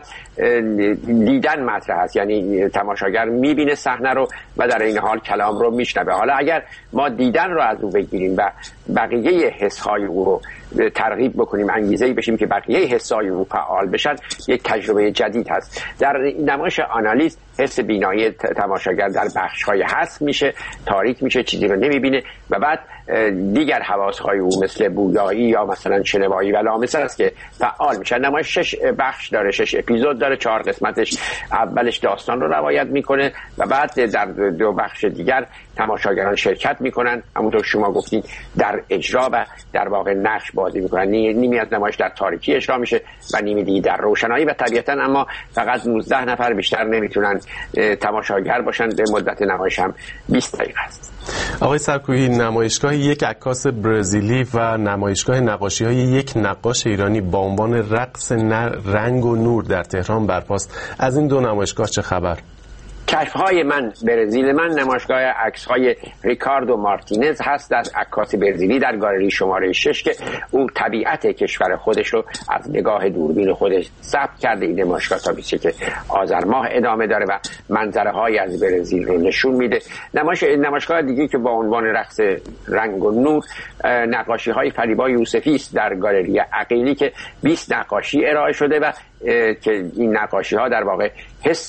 دیدن مطرح هست، یعنی تماشاگر میبینه صحنه رو و در این حال کلام رو میشنوه. حالا اگر ما دیدن رو از او بگیریم و بقیه حسهای او رو ترغیب بکنیم، انگیزه‌ای بشیم که بقیه حسای او فعال بشن، یک تجربه جدید هست. در نمایش آنالیز حس بینایی تماشاگر در بخش‌های حذف میشه، تاریک میشه، چیزی رو نمیبینه و بعد دیگر حواس‌های او مثل بویایی یا مثلا شنوایی و لامسه است که فعال میشن. نمایش 6 بخش داره، 6 اپیزود داره، 4 قسمتش اولش داستان رو روایت میکنه و بعد در 2 بخش دیگر تماشاگران شرکت میکنن، همونطور شما گفتید در اجرا و در واقع نقش بازی میکنن. نیمی از نمایش در تاریکی اجرا میشه و نیمی دیگه در روشنایی و طبیعتا اما فقط 19 نفر بیشتر نمیتونن تماشاگر باشن. به مدت نمایش هم 20 دقیقه است. آقای سرکویی، نمایشگاه یک عکاس برزیلی و نمایشگاه نقاشی‌های یک نقاش ایرانی با عنوان رقص رنگ و نور در تهران برپاست. از این 2 نمایشگاه چه خبر؟ کشف‌های من برزیل من نمایشگاه عکس‌های ریکاردو مارتینز هست، از عکاس برزیلی در گالری شماره 6 که او طبیعت کشور خودش رو از نگاه دوربین خودش ثبت کرده. این نمایشگاه تا 21 آذر ماه ادامه داره و منظره‌های از برزیل رو نشون میده. نمایشگاه دیگه که با عنوان رقص رنگ و نور نقاشی‌های فریبا یوسفی است در گالری عقیلی که 20 نقاشی ارائه شده و که این نقاشی‌ها در واقع حس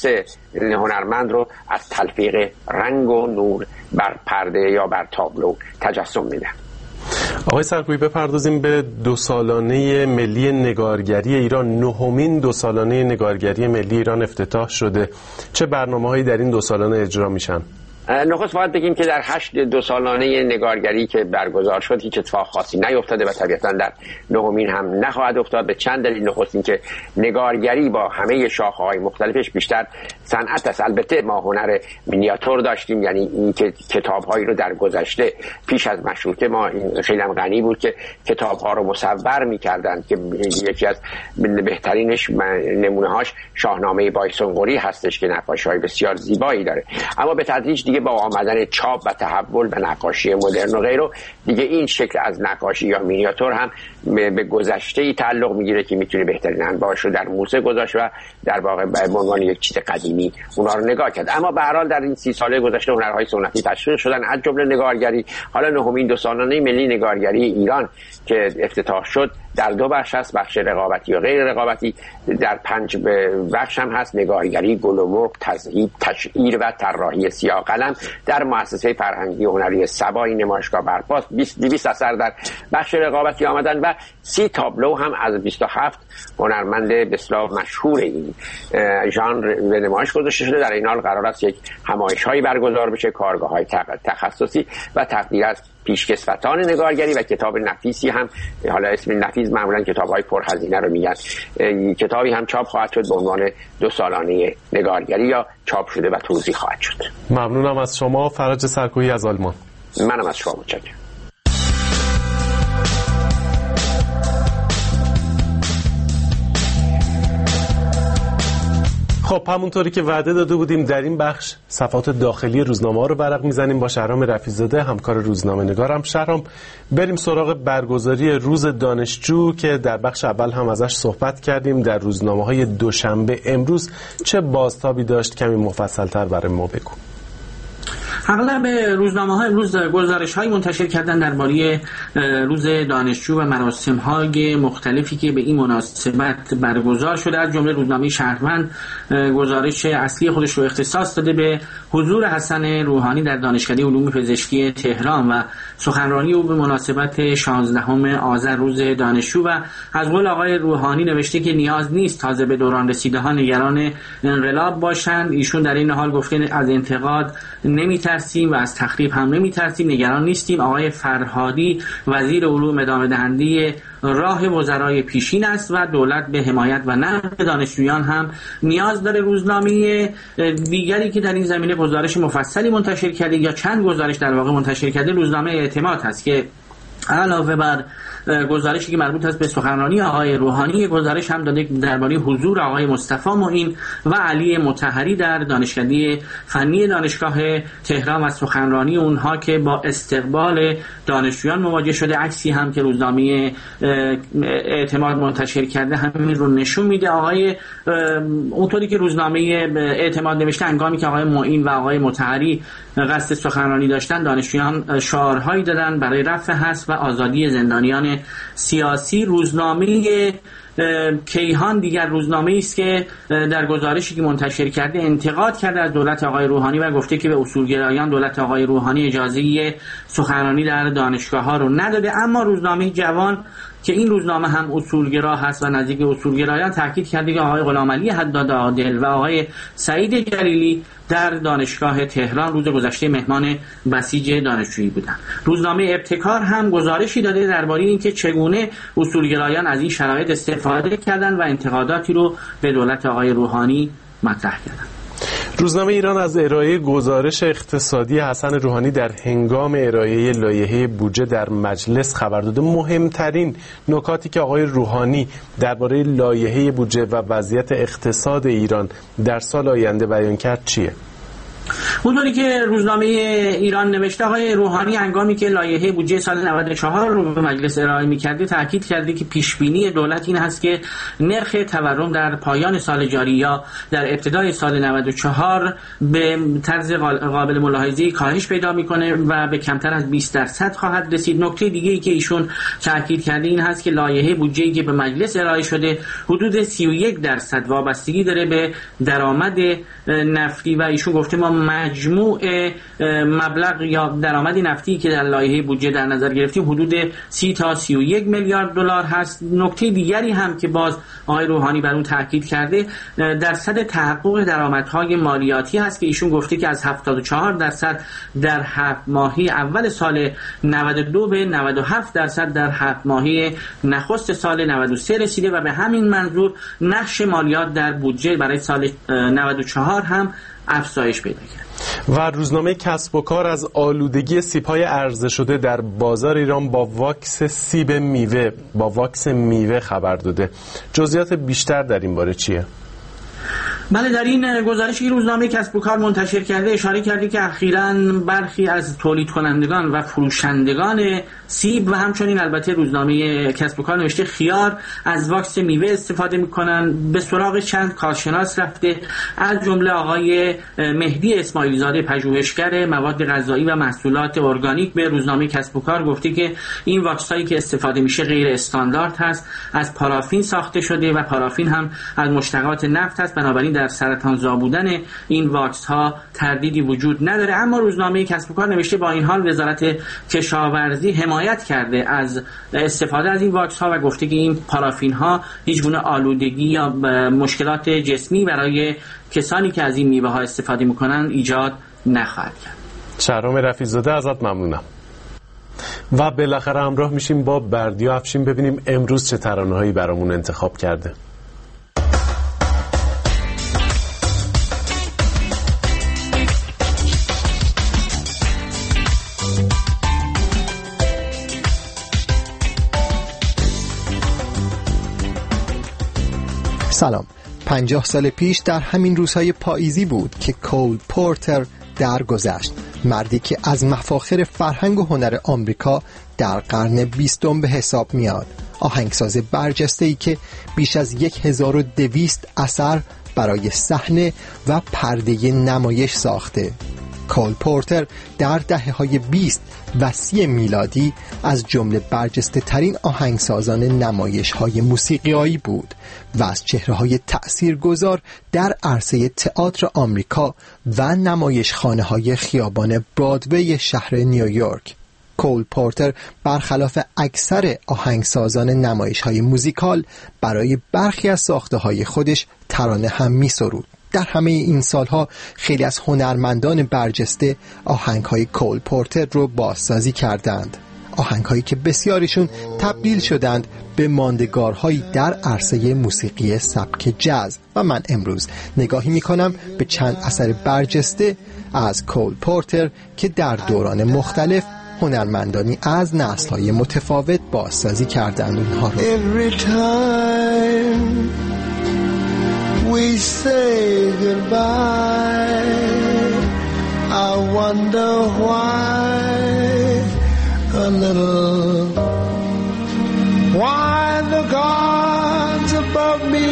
هنرمند رو از تلفیق رنگ و نور بر پرده یا بر تابلو تجسم میدن. آقای سرکویی، بپردازیم به 2 سالانه ملی نگارگری ایران. 9مین 2 سالانه نگارگری ملی ایران افتتاح شده. چه برنامه‌هایی در این 2 سالانه اجرا میشن؟ نخست باید بگیم که در 8 2 سالانه نگارگری که برگزار شد هیچ اتفاق خاصی نیفتاده و طبیعتا در 9مین هم نخواهد افتاد به چند دلیل. نخست این که نگارگری با همه شاخه‌های مختلفش بیشتر صنعت است. البته ما هنر مینیاتور داشتیم، یعنی این که کتاب‌هایی رو در گذشته پیش از مشروطه ما این خیلی هم غنی بود که کتاب‌ها رو مصور می‌کردند که یکی از بهترینش نمونه‌هاش شاهنامه بایسونقری هستش که نقاشی‌های بسیار زیبایی داره. اما به تدریج دیگه با آمدن چاپ و تحول به نقاشی مدرن و غیره دیگه این شکل از نقاشی یا مینیاتور هم به گذشته‌ای تعلق میگیره که میتونه بهترین انواعش رو در موزه گذاشت و در واقع به عنوان یک چیز قدیمی اونها رو نگاه کرد. اما به هر حال در این 30 ساله گذشته هنرهای سنتی تشویق شدن، از جمله نگارگری. حالا نهمین 2 سالانه ملی نگارگری ایران که افتتاح شد در 2 بخش هست، بخش رقابتی و غیر رقابتی. در 5 بخش هم هست: نگارگری، گل و مرغ، تذهیب، تشعیر و طراحی سیاه قلم. در مؤسسه فرهنگی و هنری سبا این نمایشگاه برپاست. 200 اثر در بخش رقابتی آمدن و 30 تابلو هم از 27 هنرمند بسیار مشهور این ژانر به نمایش گذاشته شده. در این حال قرار است یک همایش‌هایی برگزار بشه، کارگاه‌های تخصصی و تقدیر از پیشکسوتان نگارگری و کتاب نفیسی هم، حالا اسم نفیس معمولا کتاب‌های پرهزینه رو میگن، کتابی هم چاپ خواهد شد به عنوان 2 سالانه نگارگری یا چاپ شده و توزیع خواهد شد. ممنونم از شما فرج سرکویی از آلمان. منم از شما متشکرم. خب همونطوری که وعده داده بودیم در این بخش صفحات داخلی روزنامه‌ها رو ورق میزنیم با شهرام رفیع‌زاده، همکار روزنامه نگارم. شهرام، بریم سراغ برگزاری روز دانشجو که در بخش اول هم ازش صحبت کردیم. در روزنامه‌های دوشنبه امروز چه بازتابی داشت؟ کمی مفصل‌تر برای ما بگو. اغلب روزنامه‌ها امروز گزارش‌هایی منتشر کردن درباره روز دانشجو و مراسم‌های مختلفی که به این مناسبت برگزار شده. از جمله روزنامه شهروند گزارش اصلی خودش رو اختصاص داده به حضور حسن روحانی در دانشکده علوم پزشکی تهران و سخنرانی او به مناسبت 16 آذر روز دانشجو و از قول آقای روحانی نوشته که نیاز نیست تازه به دوران رسیده‌ها نگران انقلاب باشند. ایشون در این حال گفته از انتقاد نمی‌ترسیم و از تخریب هم نمی‌ترسیم، نگران نیستیم. آقای فرهادی وزیر علوم ادامه دهنده راه وزرای پیشین است و دولت به حمایت و نقد دانشجویان هم نیاز داره. روزنامه دیگری که در این زمینه گزارش مفصلی منتشر کرده یا چند گزارش در واقع منتشر کرده روزنامه اعتماد هست که علاوه بر گزارشی که مربوط است به سخنرانی آقای روحانی، گزارش هم داده درباره حضور آقای مصطفی معین و علی مطهری در دانشکده فنی دانشگاه تهران و سخنرانی اونها که با استقبال دانشجویان مواجه شده. عکسی هم که روزنامه اعتماد منتشر کرده همین رو نشون میده. آقای اونطوری که روزنامه اعتماد نوشته، هنگامی که آقای معین و آقای مطهری قصد سخنرانی داشتن، دانشجویان شعارهایی دادن برای رفع حبس و آزادی زندانیان سیاسی. روزنامه کیهان دیگر روزنامه‌ای است که در گزارشی که منتشر کرده انتقاد کرده از دولت آقای روحانی و گفته که به اصولگرایان دولت آقای روحانی اجازه سخنرانی در دانشگاه‌ها رو نداده. اما روزنامه جوان که این روزنامه هم اصولگرا هست و نزدیک اصولگرایان تاکید کرده که آقای غلامعلی حداد عادل و آقای سعید جلیلی در دانشگاه تهران روز گذشته مهمان بسیج دانشجویی بودند. روزنامه ابتکار هم گزارشی داده درباره اینکه چگونه اصولگرایان از این شرایط استفاده کردند و انتقاداتی رو به دولت آقای روحانی مطرح کردند. روزنامه ایران از ارائه گزارش اقتصادی حسن روحانی در هنگام ارائه لایحه بودجه در مجلس خبر داده. مهمترین نکاتی که آقای روحانی درباره لایحه بودجه و وضعیت اقتصاد ایران در سال آینده بیان کرد چیه؟ اونطوری که روزنامه ایران نوشته، آقای روحانی هنگامی که لایحه بودجه سال 94 رو به مجلس ارائه می‌کرده تاکید کرده که پیشبینی دولت این هست که نرخ تورم در پایان سال جاری یا در ابتدای سال 94 به طرز قابل ملاحظه‌ای کاهش پیدا می‌کنه و به کمتر از 20% خواهد رسید. نکته دیگه‌ای که ایشون تاکید کرده این هست که لایحه بودجه‌ای که به مجلس ارائه شده حدود 31% وابستگی داره به درآمد نفتی و ایشون گفته ما مجموع مبلغ یا درآمد نفتی که در لایحه بودجه در نظر گرفتیم حدود 30 تا 31 میلیارد دلار هست. نکته دیگری هم که باز آقای روحانی بر اون تاکید کرده درصد تحقق درآمدهای مالیاتی هست که ایشون گفته که از 74% در 7 ماهی اول سال 92 به 97% در 7 ماهی نخست سال 93 رسیده و به همین منظور نقش مالیات در بودجه برای سال 94 هم افزایش پیدا کرد. و روزنامه کسب و کار از آلودگی سیب‌های عرضه شده در بازار ایران با واکس میوه خبر داده. جزئیات بیشتر در این باره چیه؟ بله، در این گزارشی روزنامه کسب و کار منتشر کرده اشاره کرده که اخیراً برخی از تولید کنندگان و فروشندگان سیب و همچنین البته روزنامه کسب و کار نوشته خیار از واکس میوه استفاده میکنن. به سراغ چند کارشناس رفته، از جمله آقای مهدی اسماعیل زاده پژوهشگر مواد غذایی و محصولات ارگانیک به روزنامه کسب و کار گفته که این واکس هایی که استفاده میشه غیر استاندارد هست، از پارافین ساخته شده و پارافین هم از مشتقات نفت هست، بنابراین در سرطانزا بودن این واکس ها تردیدی وجود نداره. اما روزنامه کسب و کار نوشته با این حال وزارت کشاورزی حمایت کرده از استفاده از این واکس ها و گفته که این پارافین ها هیچ گونه آلودگی یا مشکلات جسمی برای کسانی که از این میوه ها استفاده میکنن ایجاد نخواهد کرد. شهرام رفیع‌زاده ازت ممنونم. و بالاخره همراه میشیم با بردیا افشین ببینیم امروز چه ترانه‌هایی برامون انتخاب کرده. سلام. 50 سال پیش در همین روزهای پاییزی بود که کول پورتر درگذشت، مردی که از مفاخر فرهنگ و هنر آمریکا در قرن 20 به حساب میاد. آهنگساز برجسته‌ای که بیش از 1200 اثر برای صحنه و پرده نمایش ساخته. کول پورتر در دهه‌های 20 و 30 میلادی از جمله برجسته ترین آهنگسازان نمایش‌های موسیقیایی بود و از چهره‌های تأثیرگذار در عرصه تئاتر آمریکا و نمایشخانه‌های خیابان برادوی شهر نیویورک. کول پورتر برخلاف اکثر آهنگسازان نمایش‌های موزیکال برای برخی از ساخته‌های خودش ترانه هم می‌سرود. در همه این سالها خیلی از هنرمندان برجسته آهنگ‌های کول پورتر رو بازسازی کردند، آهنگ‌هایی که بسیاریشون تبدیل شدند به ماندگارهایی در عرصه موسیقی سبک جاز. و من امروز نگاهی می‌کنم به چند اثر برجسته از کول پورتر که در دوران مختلف هنرمندانی از نسل‌های متفاوت بازسازی کردند اونها رو. We say goodbye, I wonder why a little, why the gods above me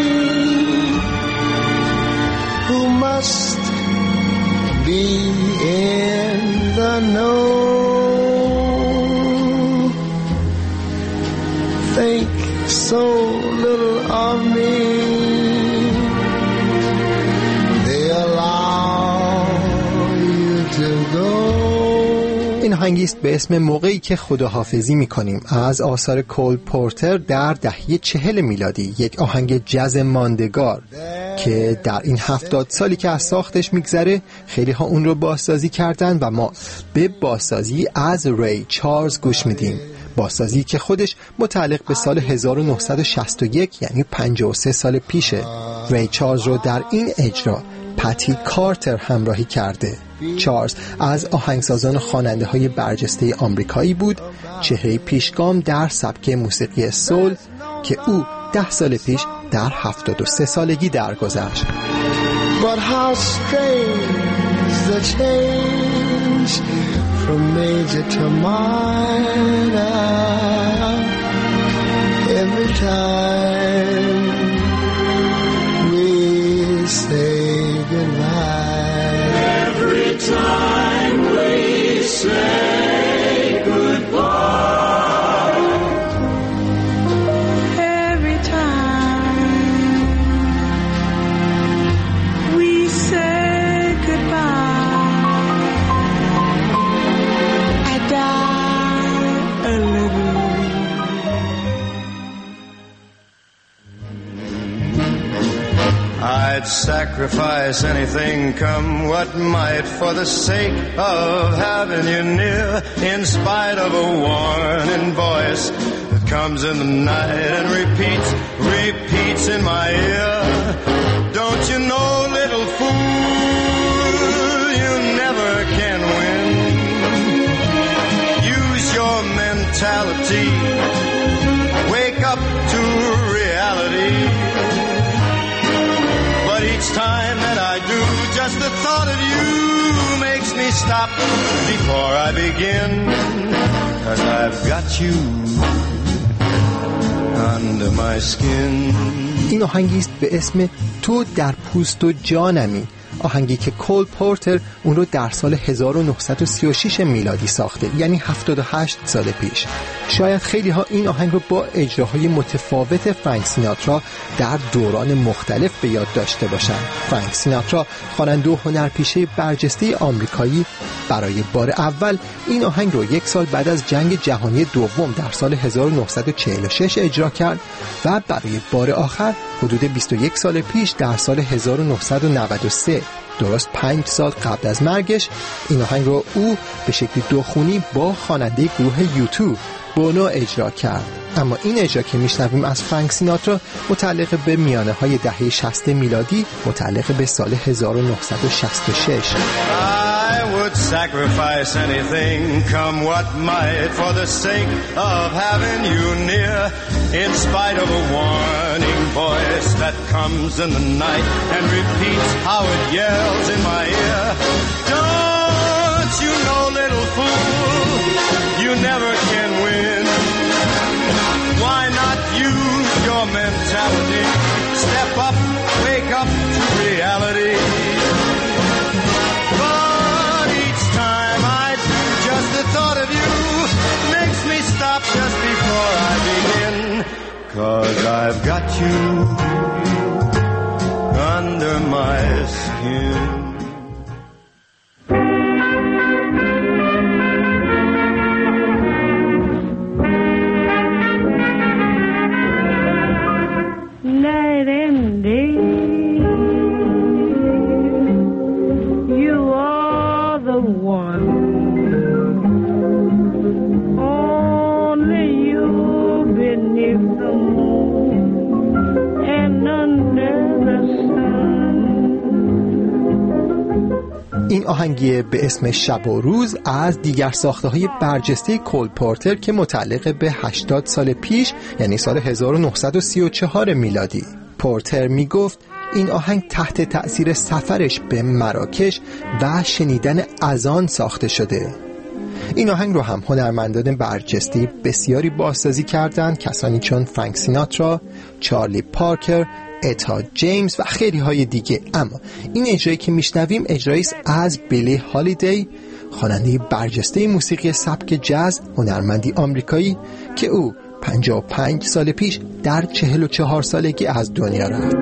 who must be in the know think so little of me. این آهنگیست به اسم موقعی که خداحافظی میکنیم از آثار کول پورتر در دهه 40 میلادی، یک آهنگ جاز ماندگار که در این 70 سالی که از ساختش میگذره خیلی ها اون رو بازسازی کردن و ما به بازسازی از ری چارلز گوش میدیم. بازسازی که خودش متعلق به سال 1961 یعنی 53 سال پیشه. ری چارلز رو در این اجرا پتی کارتر همراهی کرده. چارلز از آهنگسازان و خواننده های برجسته آمریکایی بود، چهره پیشگام در سبک موسیقی سول که او 10 سال پیش در 73 سالگی درگذشت. But how strange the change from major to minor every time we say goodbye. Every time we say goodbye. Every time we say goodbye, I die a little. I'd sacrifice anything, come what might, for the sake of having you near, in spite of a warning voice that comes in the night and repeats in my ear. Don't you know, little fool, you never can win. Use your mentality, wake up to reality. Each time that I do, just the thought of you makes me stop before I begin, 'cause I've got you under my skin. این آهنگی است به اسم تو در پوست و جانمی، آهنگی که کول پورتر اون رو در سال 1936 میلادی ساخته، یعنی 78 سال پیش. شاید خیلی ها این آهنگ رو با اجراهای متفاوت فرانک سیناترا در دوران مختلف به یاد داشته باشن. فرانک سیناترا خواننده و هنرپیشه برجسته آمریکایی برای بار اول این آهنگ رو 1 سال بعد از جنگ جهانی دوم در سال 1946 اجرا کرد و برای بار آخر حدود 21 سال پیش در سال 1993، درست 5 سال قبل از مرگش، این آهنگ رو او به شکلی دوخونی با خواننده گروه یوتو بونو اجرا کرد. اما این اجرا که میشنویم از فرانک سیناترا متعلق به میانه های دهه 60 میلادی، متعلق به سال 1966. I would sacrifice anything, come what might, for the sake of having you near, in spite of a warning voice that comes in the night and repeats how it yells in my ear. Don't you know, little fool, you never can win. Why not use your mentality? Step up, wake up to reality. Just before I begin, 'cause I've got you under my skin. Night and day, you are the one. این آهنگی به اسم شب و روز از دیگر ساخته‌های برجسته کول پورتر که متعلق به 80 سال پیش، یعنی سال 1934 میلادی. پورتر می گفت این آهنگ تحت تأثیر سفرش به مراکش و شنیدن اذان ساخته شده. این آهنگ رو هم هنرمندان برجسته بسیاری بازسازی کردند، کسانی چون فرانک سیناترا، چارلی پارکر، اتا جیمز و خیلی های دیگه. اما این اجرایی که میشنویم اجرایی است از بیلی هالیدی، خواننده برجسته موسیقی سبک جاز، هنرمندی آمریکایی که او 55 سال پیش در 44 سالگی از دنیا رفت.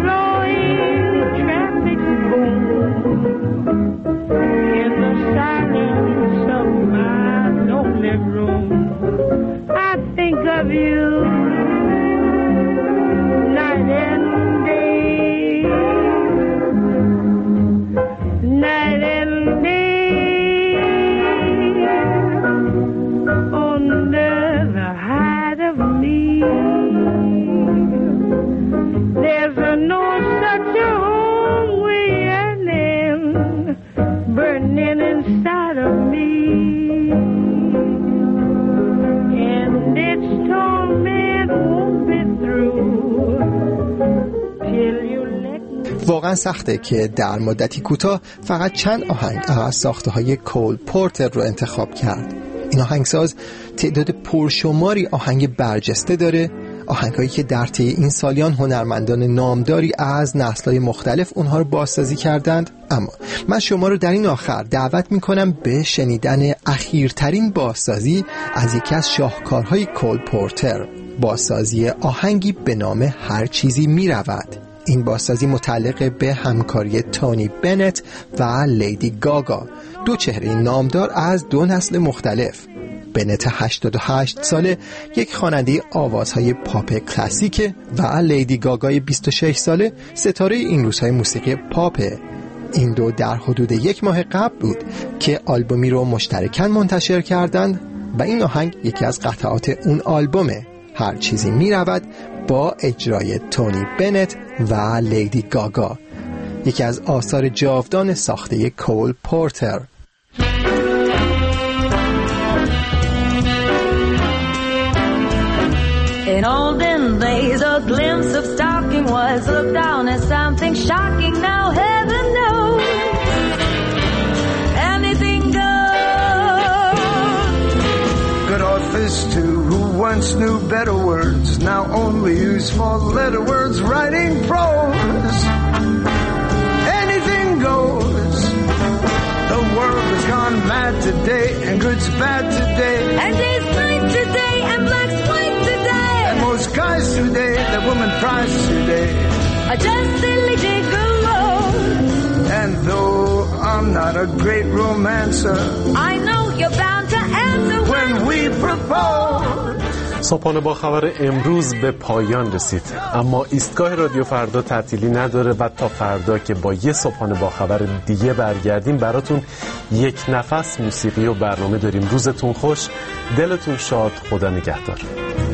واقعا سخته که در مدتی کوتاه فقط چند آهنگ از ساخته‌های کول پورتر رو انتخاب کرد. این آهنگساز تعداد پرشماری آهنگ برجسته داره، آهنگایی که در طی این سالیان هنرمندان نامداری از نسل‌های مختلف اونها رو بازسازی کردند. اما من شما رو در این آخر دعوت میکنم به شنیدن اخیرترین بازسازی از یکی از شاهکارهای کول پورتر، بازسازی آهنگی به نام هر چیزی میرود. این بازسازی متعلق به همکاری تونی بنت و لیدی گاگا، دو چهره نامدار از دو نسل مختلف. بنت 88 ساله، یک خواننده آوازهای پاپ کلاسیک، و لیدی گاگای 26 ساله، ستاره این روزهای موسیقی پاپ. این دو در حدود 1 ماه قبل بود که آلبومی رو مشترکاً منتشر کردند و این آهنگ یکی از قطعات اون آلبومه. هر چیزی میرود با اجرای تونی بنت و لیدی گاگا، یکی از آثار جاودان ساخته کول پورتر. In olden days, a glimpse of stocking was looked down as something shocking. Now heaven knows anything goes. Good old Fist too, who once knew better words, now only use small letter words writing prose. Anything goes. The world has gone mad today, and good's bad today, and day's night today, and black's white today, and most guys today, the woman prize today, are just silly gigolos. And though I'm not a great romancer, I know you're bound to answer when we propose. صبحانه با خبر امروز به پایان رسید، اما ایستگاه رادیو فردا تعطیلی نداره و تا فردا که با یه صبحانه با خبر دیگه برگردیم براتون یک نفس موسیقی و برنامه داریم. روزتون خوش، دلتون شاد، خدا نگهدار.